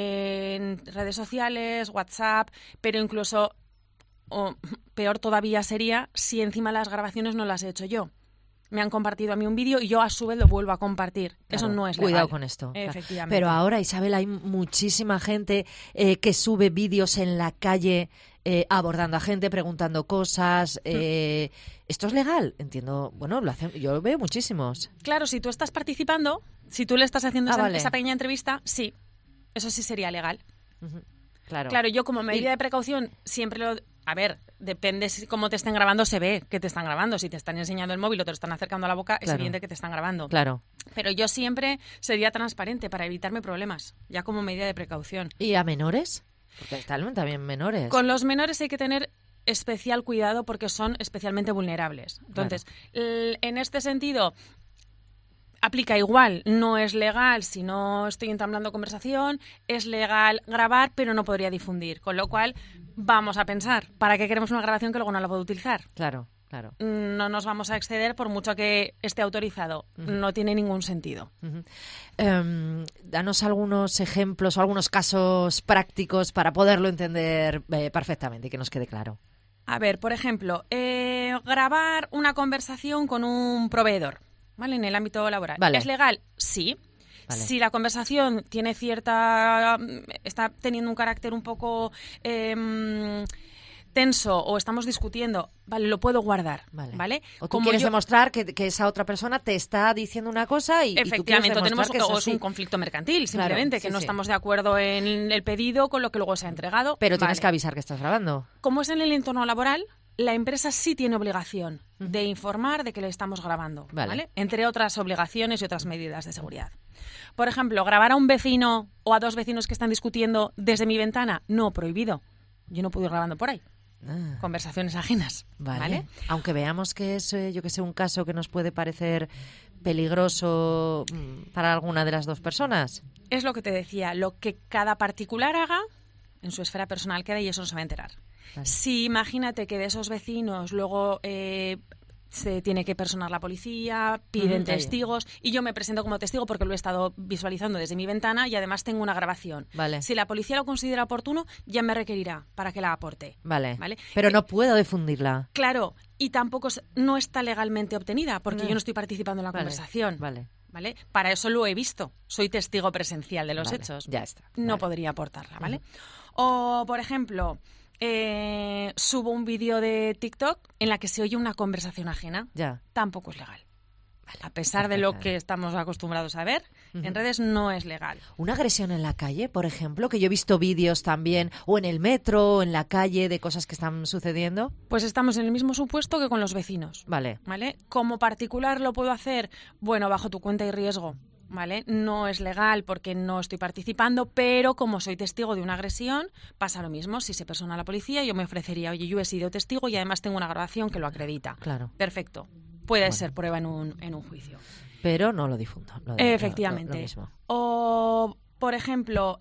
en redes sociales, WhatsApp, pero incluso, o peor todavía sería si encima las grabaciones no las he hecho yo. Me han compartido a mí un vídeo y yo a su vez lo vuelvo a compartir. Claro, eso no es legal. Cuidado con esto. Efectivamente. Pero ahora, Isabel, hay muchísima gente eh, que sube vídeos en la calle eh, abordando a gente, preguntando cosas. Eh, ¿Esto es legal? Entiendo. Bueno, lo hacen, yo lo veo muchísimos. Claro, si tú estás participando, si tú le estás haciendo ah, esa, vale. esa pequeña entrevista, sí. Eso sí sería legal. Uh-huh. Claro. Claro, yo como medida y... de precaución siempre lo... A ver, depende si cómo te estén grabando, se ve que te están grabando. Si te están enseñando el móvil o te lo están acercando a la boca, claro. es evidente que te están grabando. Claro. Pero yo siempre sería transparente para evitarme problemas, ya como medida de precaución. ¿Y a menores? Porque están también menores. Con los menores hay que tener especial cuidado porque son especialmente vulnerables. Entonces, claro. en este sentido... Aplica igual, no es legal si no estoy entablando conversación, es legal grabar, pero no podría difundir. Con lo cual, vamos a pensar, ¿para qué queremos una grabación que luego no la puedo utilizar? Claro, claro. No nos vamos a exceder por mucho que esté autorizado. Uh-huh. No tiene ningún sentido. Uh-huh. Um, danos algunos ejemplos o algunos casos prácticos para poderlo entender eh, perfectamente y que nos quede claro. A ver, por ejemplo, eh, grabar una conversación con un proveedor. ¿Vale? En el ámbito laboral. Vale. ¿Es legal? Sí. Vale. Si la conversación tiene cierta... está teniendo un carácter un poco eh, tenso o estamos discutiendo, vale, lo puedo guardar. Vale. ¿Vale? O tú Como quieres yo... demostrar que, que esa otra persona te está diciendo una cosa y, efectivamente, y tú tenemos que es, o es un conflicto mercantil, simplemente, claro, sí, que no sí. estamos de acuerdo en el pedido con lo que luego se ha entregado. Pero tienes vale. que avisar que estás grabando. Como es en el entorno laboral, la empresa sí tiene obligación de informar de que le estamos grabando, vale. ¿vale? Entre otras obligaciones y otras medidas de seguridad. Por ejemplo, grabar a un vecino o a dos vecinos que están discutiendo desde mi ventana, no, prohibido. Yo no puedo ir grabando por ahí. Ah. Conversaciones ajenas, vale. ¿vale? Aunque veamos que es, eh, yo que sé, un caso que nos puede parecer peligroso para alguna de las dos personas. Es lo que te decía, lo que cada particular haga en su esfera personal queda y eso no se va a enterar. Vale. Si imagínate que de esos vecinos luego eh, se tiene que personar la policía, piden uh-huh, testigos y yo me presento como testigo porque lo he estado visualizando desde mi ventana y además tengo una grabación. Vale. Si la policía lo considera oportuno, ya me requerirá para que la aporte. Vale. ¿Vale? Pero eh, no puedo difundirla. Claro, y tampoco no está legalmente obtenida porque no. yo no estoy participando en la vale. conversación. Vale. ¿Vale? Para eso lo he visto. Soy testigo presencial de los vale, hechos. Ya está. No vale. podría aportarla, ¿vale? Uh-huh. O, por ejemplo, eh, subo un vídeo de TikTok en la que se oye una conversación ajena. Ya. Tampoco es legal. A pesar de lo que estamos acostumbrados a ver, uh-huh. en redes no es legal. Una agresión en la calle, por ejemplo, que yo he visto vídeos también, o en el metro, o en la calle, de cosas que están sucediendo. Pues estamos en el mismo supuesto que con los vecinos. Vale. ¿Vale? Como particular lo puedo hacer, bueno, bajo tu cuenta y riesgo. ¿Vale? No es legal porque no estoy participando, pero como soy testigo de una agresión, pasa lo mismo. Si se persona a la policía, yo me ofrecería, oye, yo he sido testigo y además tengo una grabación que lo acredita. Claro. Perfecto. Puede bueno. ser prueba en un, en un juicio. Pero no lo difundo. Lo de, Efectivamente. Lo, lo mismo. O, por ejemplo,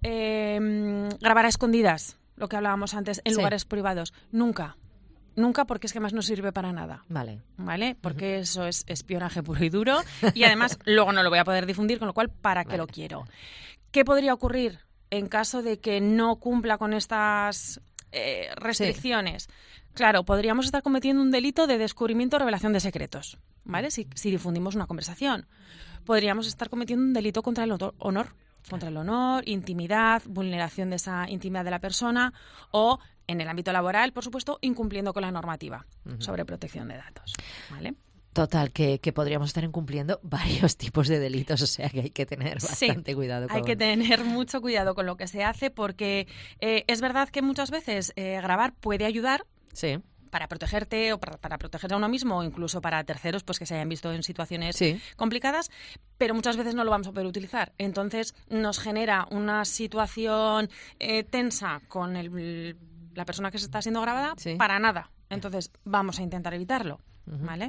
eh, grabar a escondidas, lo que hablábamos antes, en sí. lugares privados. Nunca. Nunca, porque es que más no sirve para nada. Vale. ¿Vale? Porque uh-huh. eso es espionaje puro y duro. Y además, luego no lo voy a poder difundir, con lo cual, ¿para qué vale. lo quiero? ¿Qué podría ocurrir en caso de que no cumpla con estas eh, restricciones? Sí. Claro, podríamos estar cometiendo un delito de descubrimiento o revelación de secretos, ¿vale? Si, si difundimos una conversación. Podríamos estar cometiendo un delito contra el honor. Contra el honor, intimidad, vulneración de esa intimidad de la persona o, en el ámbito laboral, por supuesto, incumpliendo con la normativa uh-huh. sobre protección de datos. ¿Vale? Total, que, que podríamos estar incumpliendo varios tipos de delitos, o sea que hay que tener bastante sí, cuidado. Con... hay que tener mucho cuidado con lo que se hace porque eh, es verdad que muchas veces eh, grabar puede ayudar. Sí. Para protegerte o para, para proteger a uno mismo o incluso para terceros pues que se hayan visto en situaciones sí. complicadas, pero muchas veces no lo vamos a poder utilizar. Entonces nos genera una situación eh, tensa con el, la persona que se está siendo grabada sí. para nada. Entonces vamos a intentar evitarlo, uh-huh. ¿vale?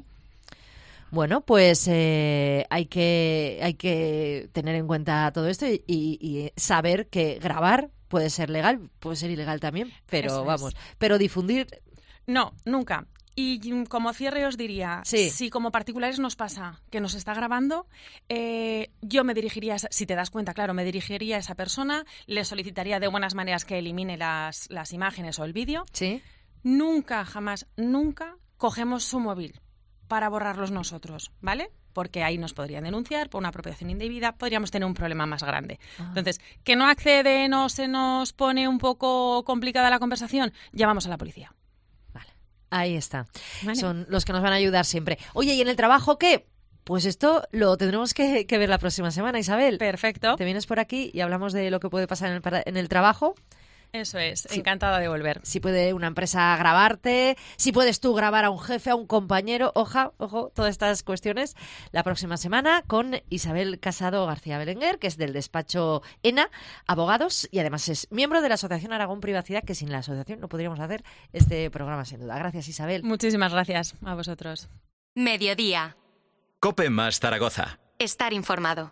Bueno, pues eh, hay que hay que tener en cuenta todo esto y, y, y saber que grabar puede ser legal, puede ser ilegal también, pero Eso vamos, es. pero difundir... No, nunca. Y como cierre os diría, sí. si como particulares nos pasa que nos está grabando, eh, yo me dirigiría, a esa, si te das cuenta, claro, me dirigiría a esa persona, le solicitaría de buenas maneras que elimine las, las imágenes o el vídeo. Sí. Nunca, jamás, nunca cogemos su móvil para borrarlos nosotros, ¿vale? Porque ahí nos podrían denunciar por una apropiación indebida, podríamos tener un problema más grande. Ah. Entonces, que no acceden o se nos pone un poco complicada la conversación, llamamos a la policía. Ahí está. Vale. Son los que nos van a ayudar siempre. Oye, ¿y en el trabajo qué? Pues esto lo tendremos que, que ver la próxima semana, Isabel. Perfecto. Te vienes por aquí y hablamos de lo que puede pasar en el, en el trabajo. Eso es, sí. encantada de volver. Si puede una empresa grabarte, si puedes tú grabar a un jefe, a un compañero, oja, ojo, todas estas cuestiones la próxima semana con Isabel Casado García Belenguer, que es del despacho ENA, abogados, y además es miembro de la Asociación Aragón Privacidad, que sin la asociación no podríamos hacer este programa sin duda. Gracias, Isabel. Muchísimas gracias a vosotros. Mediodía. COPE más Zaragoza. Estar informado.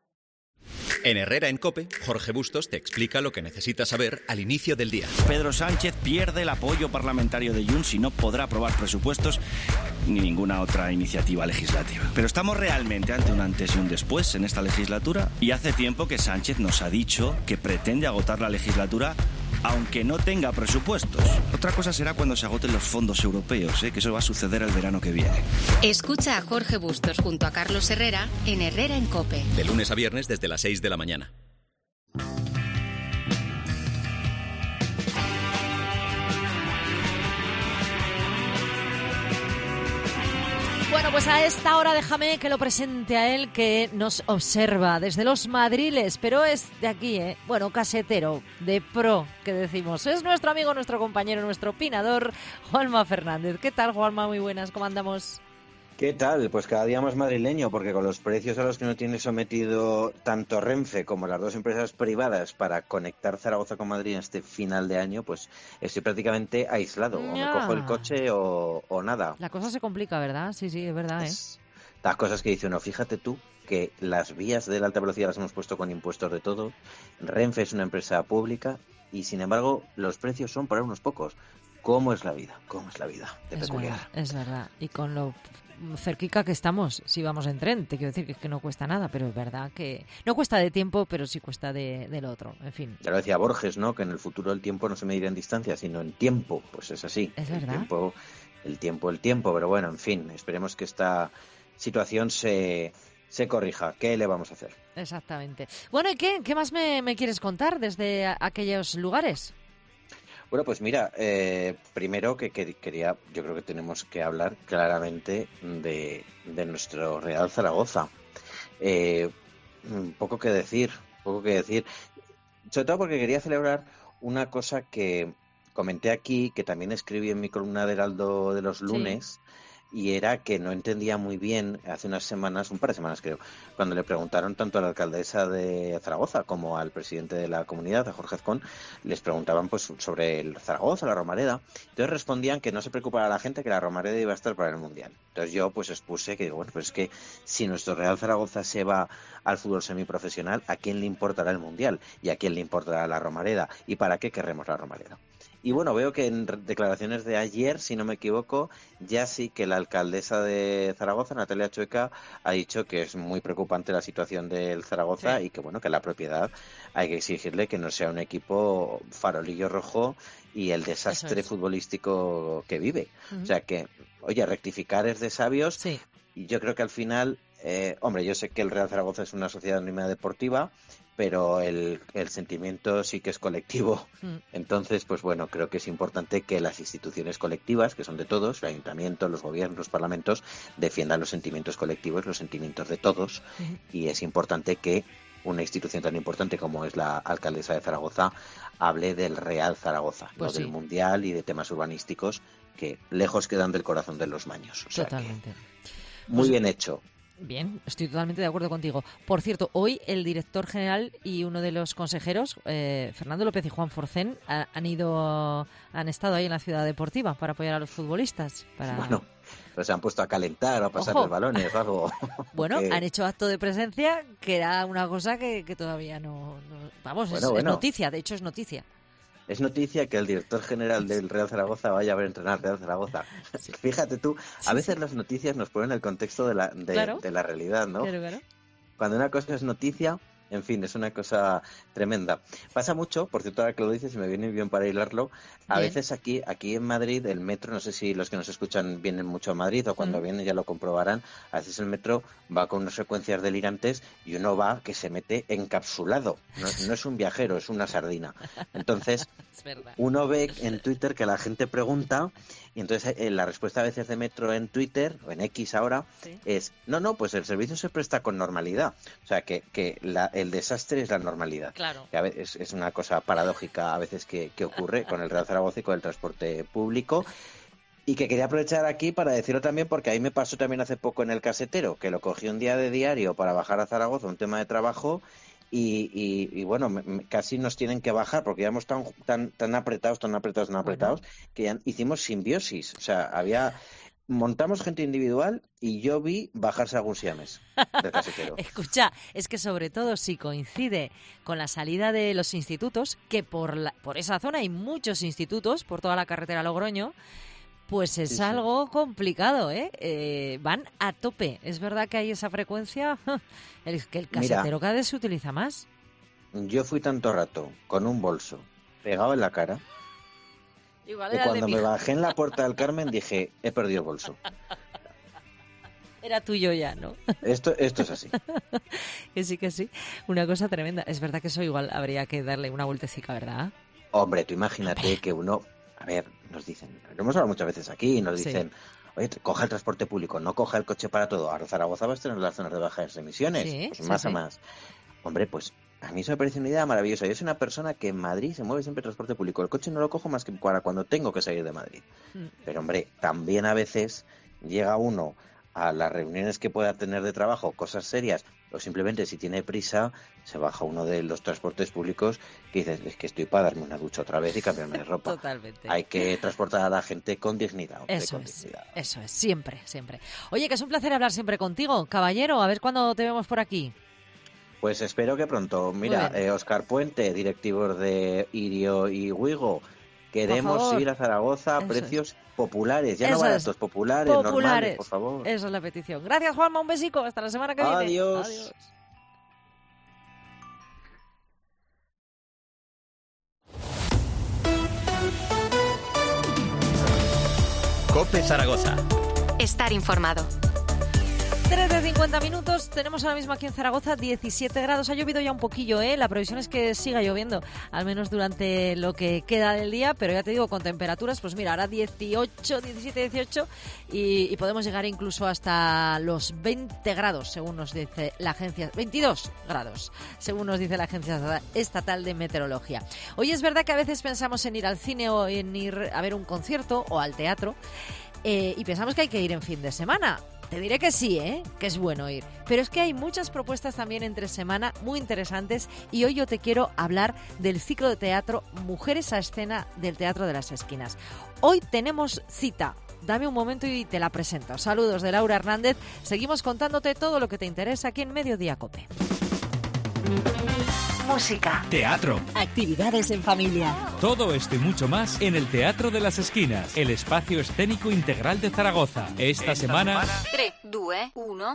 En Herrera en COPE, Jorge Bustos te explica lo que necesitas saber al inicio del día. Pedro Sánchez pierde el apoyo parlamentario de Junts y no podrá aprobar presupuestos ni ninguna otra iniciativa legislativa. Pero estamos realmente ante un antes y un después en esta legislatura y hace tiempo que Sánchez nos ha dicho que pretende agotar la legislatura aunque no tenga presupuestos. Otra cosa será cuando se agoten los fondos europeos, ¿eh? que eso va a suceder el verano que viene. Escucha a Jorge Bustos junto a Carlos Herrera en Herrera en COPE. De lunes a viernes desde las seis de la mañana. Bueno, pues a esta hora déjame que lo presente a él, que nos observa desde los Madriles, pero es de aquí, ¿eh? Bueno, casetero, de pro, que decimos. Es nuestro amigo, nuestro compañero, nuestro opinador, Juanma Fernández. ¿Qué tal, Juanma? Muy buenas, ¿cómo andamos? ¿Qué tal? Pues cada día más madrileño, porque con los precios a los que nos tiene sometido tanto Renfe como las dos empresas privadas para conectar Zaragoza con Madrid en este final de año, pues estoy prácticamente aislado. O me cojo el coche o, o nada. La cosa se complica, ¿verdad? Sí, sí, es verdad, ¿eh? Las cosas que dice uno, fíjate tú que las vías de la alta velocidad las hemos puesto con impuestos de todo. Renfe es una empresa pública y, sin embargo, los precios son para unos pocos. ¿Cómo es la vida? ¿Cómo es la vida de es peculiar? Verdad, es verdad. Y con lo cerquica que estamos, si vamos en tren, te quiero decir que es que no cuesta nada, pero es verdad que no cuesta de tiempo, pero sí cuesta de, del otro, en fin. Ya lo decía Borges, ¿no? Que en el futuro el tiempo no se medirá en distancia, sino en tiempo. Pues es así. Es verdad. El tiempo, el tiempo, el tiempo. Pero bueno, en fin, esperemos que esta situación se, se corrija. ¿Qué le vamos a hacer? Exactamente. Bueno, ¿y qué, qué más me, me quieres contar desde a, aquellos lugares? Bueno, pues mira, eh, primero que, que quería, yo creo que tenemos que hablar claramente de, de nuestro Real Zaragoza. Eh, poco que decir, poco que decir. Sobre todo porque quería celebrar una cosa que comenté aquí, que también escribí en mi columna de Heraldo de los lunes, sí. Y era que no entendía muy bien hace unas semanas, un par de semanas creo, cuando le preguntaron tanto a la alcaldesa de Zaragoza como al presidente de la comunidad, a Jorge Azcón, les preguntaban pues sobre el Zaragoza, la Romareda. Entonces respondían que no se preocupara la gente, que la Romareda iba a estar para el Mundial. Entonces yo pues expuse que digo, bueno, pues es que si nuestro Real Zaragoza se va al fútbol semiprofesional, ¿a quién le importará el Mundial? ¿Y a quién le importará la Romareda? ¿Y para qué querremos la Romareda? Y bueno, veo que en declaraciones de ayer, si no me equivoco, ya sí que la alcaldesa de Zaragoza, Natalia Chueca, ha dicho que es muy preocupante la situación del Zaragoza, sí. Y que bueno, que la propiedad hay que exigirle que no sea un equipo farolillo rojo y el desastre es. futbolístico que vive. Uh-huh. O sea que, oye, rectificar es de sabios. Sí. Y yo creo que al final, eh, hombre, yo sé que el Real Zaragoza es una sociedad anónima deportiva, pero el, el sentimiento sí que es colectivo. Mm. Entonces, pues bueno, creo que es importante que las instituciones colectivas, que son de todos, el ayuntamiento, los gobiernos, los parlamentos, defiendan los sentimientos colectivos, los sentimientos de todos, mm. Y es importante que una institución tan importante como es la alcaldesa de Zaragoza hable del Real Zaragoza, pues no sí. del Mundial y de temas urbanísticos que lejos quedan del corazón de los maños. O sea Totalmente. Muy pues... bien hecho. Bien, estoy totalmente de acuerdo contigo. Por cierto, hoy el director general y uno de los consejeros, eh, Fernando López y Juan Forcén, ha, han ido, han estado ahí en la ciudad deportiva para apoyar a los futbolistas. Para... Bueno, pues se han puesto a calentar o a pasar los balones o algo. Bueno, que... han hecho acto de presencia, que era una cosa que, que todavía no, no... Vamos, bueno, es, bueno. es noticia, de hecho es noticia. Es noticia que el director general del Real Zaragoza vaya a ver entrenar Real Zaragoza. Sí. Fíjate tú, a veces sí. las noticias nos ponen el contexto de la, de, claro. de la realidad, ¿no? Claro, claro. Cuando una cosa es noticia, en fin, es una cosa tremenda. Pasa mucho, por cierto, ahora que lo dices y me viene bien para hilarlo, a bien. veces aquí aquí en Madrid el metro, no sé si los que nos escuchan vienen mucho a Madrid o cuando mm. vienen ya lo comprobarán, a veces el metro va con unas frecuencias delirantes y uno va que se mete encapsulado. No, no es un viajero, es una sardina. Entonces, uno ve en Twitter que la gente pregunta y entonces eh, la respuesta a veces de metro en Twitter, o en X ahora, ¿sí? es, no, no, pues el servicio se presta con normalidad. O sea, que, que la, el desastre es la normalidad. Claro. Que a veces, es una cosa paradójica a veces que, que ocurre con el Real Zaragoza y con el transporte público. Y que quería aprovechar aquí para decirlo también, porque ahí me pasó también hace poco en El Casetero, que lo cogí un día de diario para bajar a Zaragoza, un tema de trabajo, y, y, y bueno, me, me, casi nos tienen que bajar, porque ya hemos tan, tan, tan apretados, tan apretados, tan apretados, bueno. que ya hicimos simbiosis. O sea, había... Montamos gente individual y yo vi bajarse algún siames del Casetero. Escucha, es que sobre todo si coincide con la salida de los institutos, que por, la, por esa zona hay muchos institutos, por toda la carretera Logroño, pues es sí, algo sí. complicado, ¿eh? ¿eh? Van a tope. Es verdad que hay esa frecuencia, el, que el casetero Mira, cada vez se utiliza más. Yo fui tanto rato con un bolso pegado en la cara Igual que cuando me bajé en la Puerta del Carmen dije, he perdido el bolso. Era tuyo ya, ¿no? Esto, esto es así. Que sí, que sí. Una cosa tremenda. Es verdad que eso igual habría que darle una vueltecica, ¿verdad? Hombre, tú imagínate Hombre. que uno... A ver, nos dicen, lo hemos hablado muchas veces aquí, nos dicen, sí. oye, coja el transporte público, no coja el coche para todo. Ahora Zaragoza va a estar en las zonas de bajas emisiones, sí, pues más sí, a sí. más. Hombre, pues a mí eso me parece una idea maravillosa. Yo soy una persona que en Madrid se mueve siempre transporte público. El coche no lo cojo más que para cuando tengo que salir de Madrid. Mm. Pero, hombre, también a veces llega uno a las reuniones que pueda tener de trabajo, cosas serias, o simplemente si tiene prisa, se baja uno de los transportes públicos que dices, es que estoy para darme una ducha otra vez y cambiarme de ropa. Totalmente. Hay que transportar a la gente con dignidad. Eso con es, dignidad. Eso es, siempre, siempre. Oye, que es un placer hablar siempre contigo, caballero, a ver cuándo te vemos por aquí. Pues espero que pronto. Mira, eh, Óscar Puente, directivos de Irio y Wigo, queremos ir a Zaragoza a Eso precios es. populares, ya Eso no baratos, es. populares, populares, normales, por favor. Esa es la petición. Gracias, Juanma, un besico, hasta la semana que viene. Adiós. Adiós. COPE Zaragoza. Estar informado. trece cincuenta minutos, tenemos ahora mismo aquí en Zaragoza diecisiete grados, ha llovido ya un poquillo, ¿eh? La previsión es que siga lloviendo, al menos durante lo que queda del día, pero ya te digo, con temperaturas, pues mira, ahora dieciocho, diecisiete, dieciocho y, y podemos llegar incluso hasta los veinte grados, según nos dice la agencia, veintidós grados, según nos dice la Agencia Estatal de Meteorología. Hoy es verdad que a veces pensamos en ir al cine o en ir a ver un concierto o al teatro eh, y pensamos que hay que ir en fin de semana. Te diré que sí, ¿eh? Que es bueno ir. Pero es que hay muchas propuestas también entre semana muy interesantes y hoy yo te quiero hablar del ciclo de teatro Mujeres a Escena del Teatro de las Esquinas. Hoy tenemos cita. Dame un momento y te la presento. Saludos de Laura Hernández. Seguimos contándote todo lo que te interesa aquí en Mediodía COPE. Música, teatro, actividades en familia. Todo esto y mucho más en el Teatro de las Esquinas, el espacio escénico integral de Zaragoza. Esta, Esta semana... tres, dos, uno...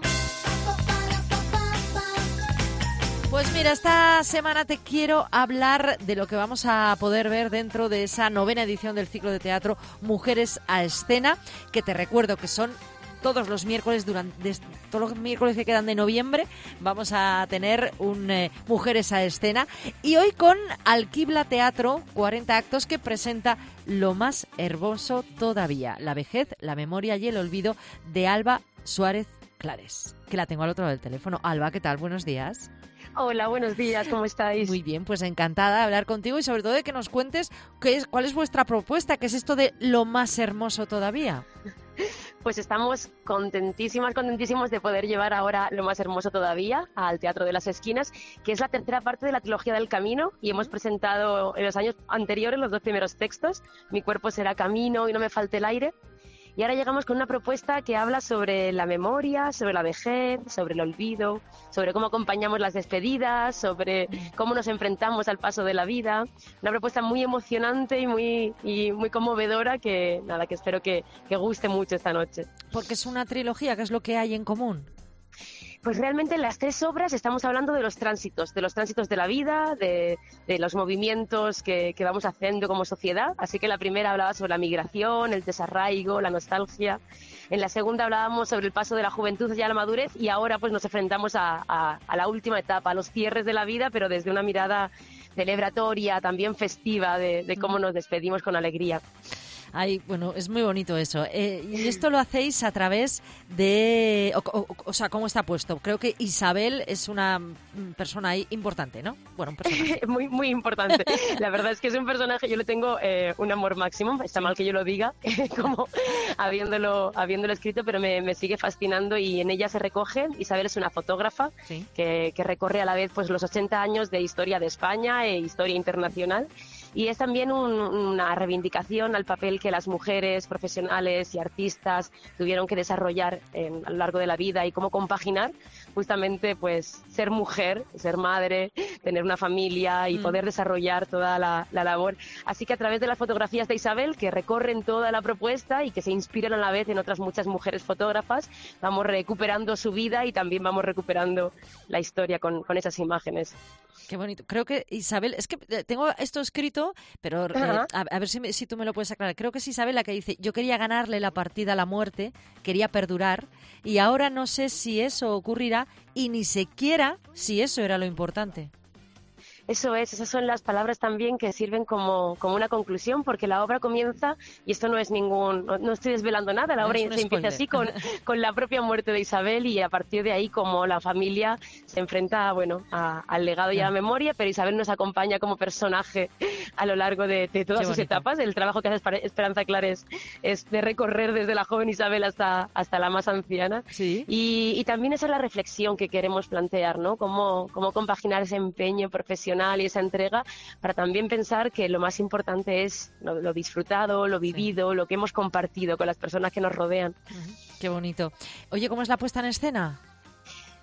Pues mira, esta semana te quiero hablar de lo que vamos a poder ver dentro de esa novena edición del ciclo de teatro Mujeres a Escena, que te recuerdo que son todos los miércoles, durante todos los miércoles que quedan de noviembre, vamos a tener un eh, Mujeres a Escena. Y hoy con Alquibla Teatro, cuarenta actos, que presenta Lo más hermoso todavía, la vejez, la memoria y el olvido, de Alba Suárez Clares, que la tengo al otro lado del teléfono. Alba, ¿qué tal? Buenos días. Hola, buenos días, ¿cómo estáis? Muy bien, pues encantada de hablar contigo y sobre todo de que nos cuentes qué es, cuál es vuestra propuesta, qué es esto de Lo más hermoso todavía. Pues estamos contentísimas, contentísimos de poder llevar ahora Lo más hermoso todavía al Teatro de las Esquinas, que es la tercera parte de la trilogía del Camino, y hemos presentado en los años anteriores los dos primeros textos, Mi cuerpo será camino y no me falte el aire. Y ahora llegamos con una propuesta que habla sobre la memoria, sobre la vejez, sobre el olvido, sobre cómo acompañamos las despedidas, sobre cómo nos enfrentamos al paso de la vida. Una propuesta muy emocionante y muy, y muy conmovedora que, nada, que espero que, que guste mucho esta noche. Porque es una trilogía, ¿qué es lo que hay en común? Pues realmente en las tres obras estamos hablando de los tránsitos, de los tránsitos de la vida, de, de los movimientos que, que vamos haciendo como sociedad. Así que la primera hablaba sobre la migración, el desarraigo, la nostalgia. En la segunda hablábamos sobre el paso de la juventud ya a la madurez, y ahora pues nos enfrentamos a, a, a la última etapa, a los cierres de la vida, pero desde una mirada celebratoria, también festiva, de, de cómo nos despedimos con alegría. Ay, bueno, es muy bonito eso. Eh, y esto lo hacéis a través de... O, o, o sea, ¿cómo está puesto? Creo que Isabel es una persona ahí importante, ¿no? Bueno, un personaje. muy, muy importante. La verdad es que es un personaje, yo le tengo eh, un amor máximo. Está mal que yo lo diga, como habiéndolo, habiéndolo escrito, pero me, me sigue fascinando, y en ella se recoge. Isabel es una fotógrafa, ¿sí?, que, que recorre a la vez pues los ochenta años de historia de España e historia internacional. Y es también un, una reivindicación al papel que las mujeres profesionales y artistas tuvieron que desarrollar en, a lo largo de la vida, y cómo compaginar justamente pues ser mujer, ser madre, tener una familia y mm. poder desarrollar toda la, la labor. Así que a través de las fotografías de Isabel, que recorren toda la propuesta y que se inspiran a la vez en otras muchas mujeres fotógrafas, vamos recuperando su vida y también vamos recuperando la historia con, con esas imágenes. Qué bonito. Creo que Isabel, es que tengo esto escrito, pero eh, a, a ver si, me, si tú me lo puedes aclarar. Creo que es Isabel la que dice, yo quería ganarle la partida a la muerte, quería perdurar, y ahora no sé si eso ocurrirá y ni siquiera si eso era lo importante. Eso es, esas son las palabras también que sirven como, como una conclusión, porque la obra comienza, y esto no es ningún, no, no estoy desvelando nada, la no obra se empieza así con, con la propia muerte de Isabel, y a partir de ahí como la familia se enfrenta, bueno, a, al legado y a la memoria, pero Isabel nos acompaña como personaje a lo largo de, de todas sus etapas. El trabajo que hace Esperanza Clares es de recorrer desde la joven Isabel hasta, hasta la más anciana. Sí. Y, y también esa es la reflexión que queremos plantear, ¿no? Cómo, cómo compaginar ese empeño profesional y esa entrega para también pensar que lo más importante es lo, lo disfrutado, lo vivido, sí, lo que hemos compartido con las personas que nos rodean. Uh-huh. Qué bonito. Oye, ¿cómo es la puesta en escena?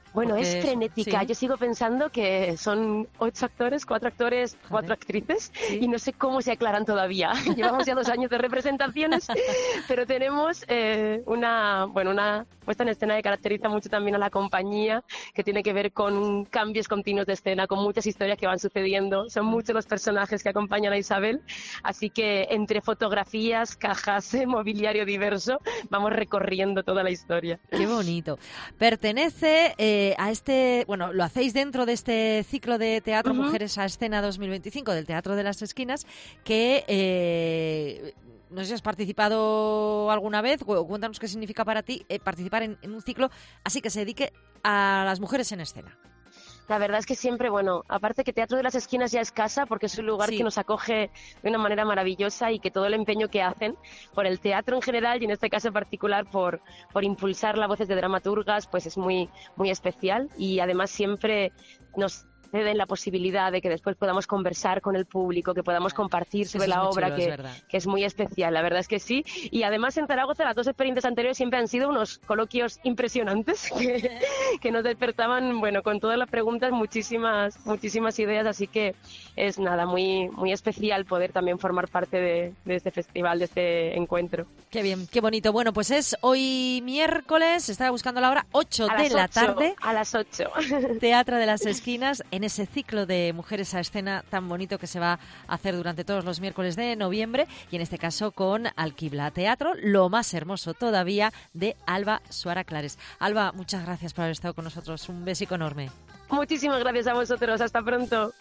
Bueno, Porque es frenética. sí. Yo sigo pensando que son ocho actores, cuatro actores, Joder. cuatro actrices, sí. y no sé cómo se aclaran todavía. Llevamos ya dos años de representaciones, pero tenemos eh, una, bueno, una puesta en escena que caracteriza mucho también a la compañía, que tiene que ver con cambios continuos de escena, con muchas historias que van sucediendo. Son muchos los personajes que acompañan a Isabel, así que entre fotografías, cajas, mobiliario diverso, vamos recorriendo toda la historia. Qué bonito. Pertenece eh, a este, bueno, lo hacéis dentro de este ciclo de teatro uh-huh. Mujeres a Escena dos mil veinticinco del Teatro de las Esquinas, que eh, no sé si has participado alguna vez, cuéntanos qué significa para ti eh, participar en, en un ciclo así que se dedique a las mujeres en escena. La verdad es que siempre, bueno, aparte que Teatro de las Esquinas ya es casa porque es un lugar sí. que nos acoge de una manera maravillosa y que todo el empeño que hacen por el teatro en general y en este caso en particular por, por impulsar las voces de dramaturgas, pues es muy, muy especial y además siempre nos ceden la posibilidad de que después podamos conversar con el público, que podamos compartir sobre la obra, chulo, que, es que es muy especial, la verdad es que sí. Y además en Zaragoza las dos experiencias anteriores siempre han sido unos coloquios impresionantes que, que nos despertaban, bueno, con todas las preguntas, muchísimas muchísimas ideas, así que es nada, muy, muy especial poder también formar parte de, de este festival, de este encuentro. Qué bien, qué bonito. Bueno, pues es hoy miércoles, estaba buscando la hora, ocho de la tarde. A las ocho. Teatro de las Esquinas, en ese ciclo de Mujeres a Escena tan bonito que se va a hacer durante todos los miércoles de noviembre y en este caso con Alquibla Teatro, lo más hermoso todavía, de Alba Suara Clares. Alba, muchas gracias por haber estado con nosotros. Un besico enorme. Muchísimas gracias a vosotros. Hasta pronto.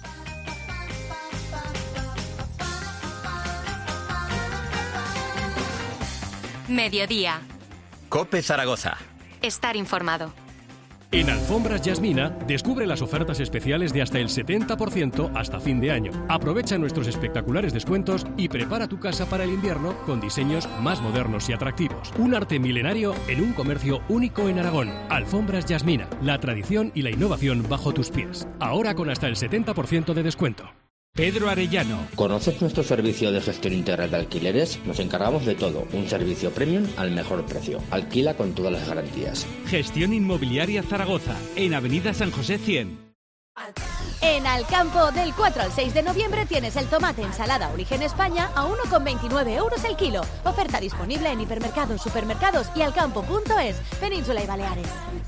Mediodía. COPE Zaragoza. Estar informado. En Alfombras Yasmina, descubre las ofertas especiales de hasta el setenta por ciento hasta fin de año. Aprovecha nuestros espectaculares descuentos y prepara tu casa para el invierno con diseños más modernos y atractivos. Un arte milenario en un comercio único en Aragón. Alfombras Yasmina, la tradición y la innovación bajo tus pies. Ahora con hasta el setenta por ciento de descuento. Pedro Arellano. ¿Conoces nuestro servicio de gestión integral de alquileres? Nos encargamos de todo, un servicio premium al mejor precio. Alquila con todas las garantías. Gestión Inmobiliaria Zaragoza, en Avenida San José cien. En Alcampo, del cuatro al seis de noviembre tienes el tomate ensalada Origen España a uno con veintinueve euros el kilo. Oferta disponible en hipermercados, supermercados y alcampo punto es, Península y Baleares.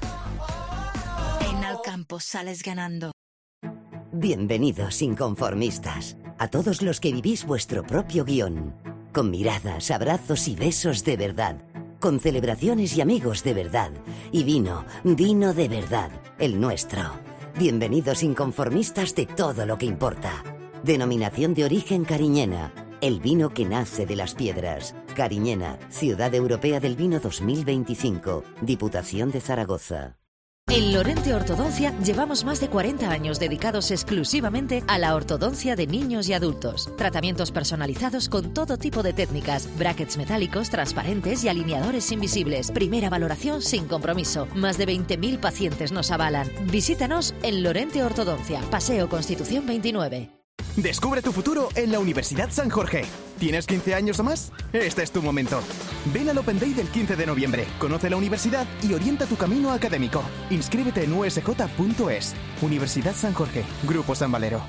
En Alcampo sales ganando. Bienvenidos, inconformistas, a todos los que vivís vuestro propio guión, con miradas, abrazos y besos de verdad, con celebraciones y amigos de verdad, y vino, vino de verdad, el nuestro. Bienvenidos, inconformistas de todo lo que importa. Denominación de origen Cariñena, el vino que nace de las piedras. Cariñena, Ciudad Europea del Vino dos mil veinticinco, Diputación de Zaragoza. En Lorente Ortodoncia llevamos más de cuarenta años dedicados exclusivamente a la ortodoncia de niños y adultos. Tratamientos personalizados con todo tipo de técnicas, brackets metálicos, transparentes y alineadores invisibles. Primera valoración sin compromiso. Más de veinte mil pacientes nos avalan. Visítanos en Lorente Ortodoncia, Paseo Constitución veintinueve. Descubre tu futuro en la Universidad San Jorge. ¿Tienes quince años o más? Este es tu momento. Ven al Open Day del quince de noviembre, conoce la universidad y orienta tu camino académico. Inscríbete en u s j punto es. Universidad San Jorge, Grupo San Valero.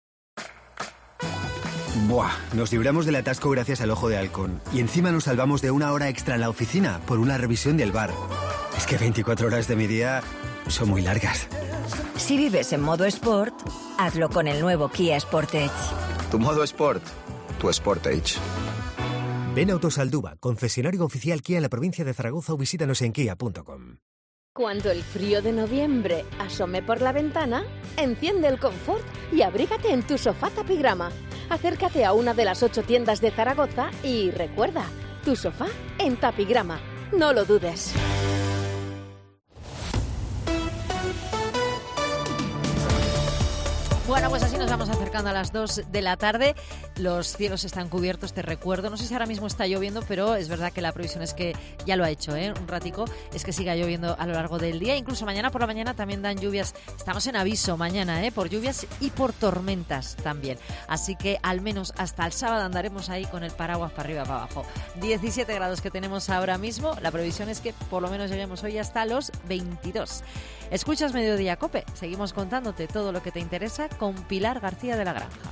Buah, nos libramos del atasco gracias al Ojo de Halcón. Y encima nos salvamos de una hora extra en la oficina por una revisión del bar. Es que veinticuatro horas de mi día son muy largas. Si vives en modo Sport, hazlo con el nuevo Kia Sportage. Tu modo Sport, tu Sportage. Ven a Autosalduba, concesionario oficial Kia en la provincia de Zaragoza, o visítanos en kia punto com. Cuando el frío de noviembre asome por la ventana, enciende el confort y abrígate en tu sofá Tapigrama. Acércate a una de las ocho tiendas de Zaragoza y recuerda, tu sofá en Tapigrama. No lo dudes. Bueno. Bueno, pues así nos vamos acercando a las dos de la tarde. Los cielos están cubiertos, te recuerdo. No sé si ahora mismo está lloviendo, pero es verdad que la previsión es que ya lo ha hecho, ¿eh? Un ratico, es que siga lloviendo a lo largo del día. Incluso mañana por la mañana también dan lluvias. Estamos en aviso mañana, ¿eh? Por lluvias y por tormentas también. Así que al menos hasta el sábado andaremos ahí con el paraguas para arriba, para abajo. diecisiete grados que tenemos ahora mismo. La previsión es que por lo menos lleguemos hoy hasta los veintidós. Escuchas Mediodía Cope. Seguimos contándote todo lo que te interesa con Pilar García de la Granja.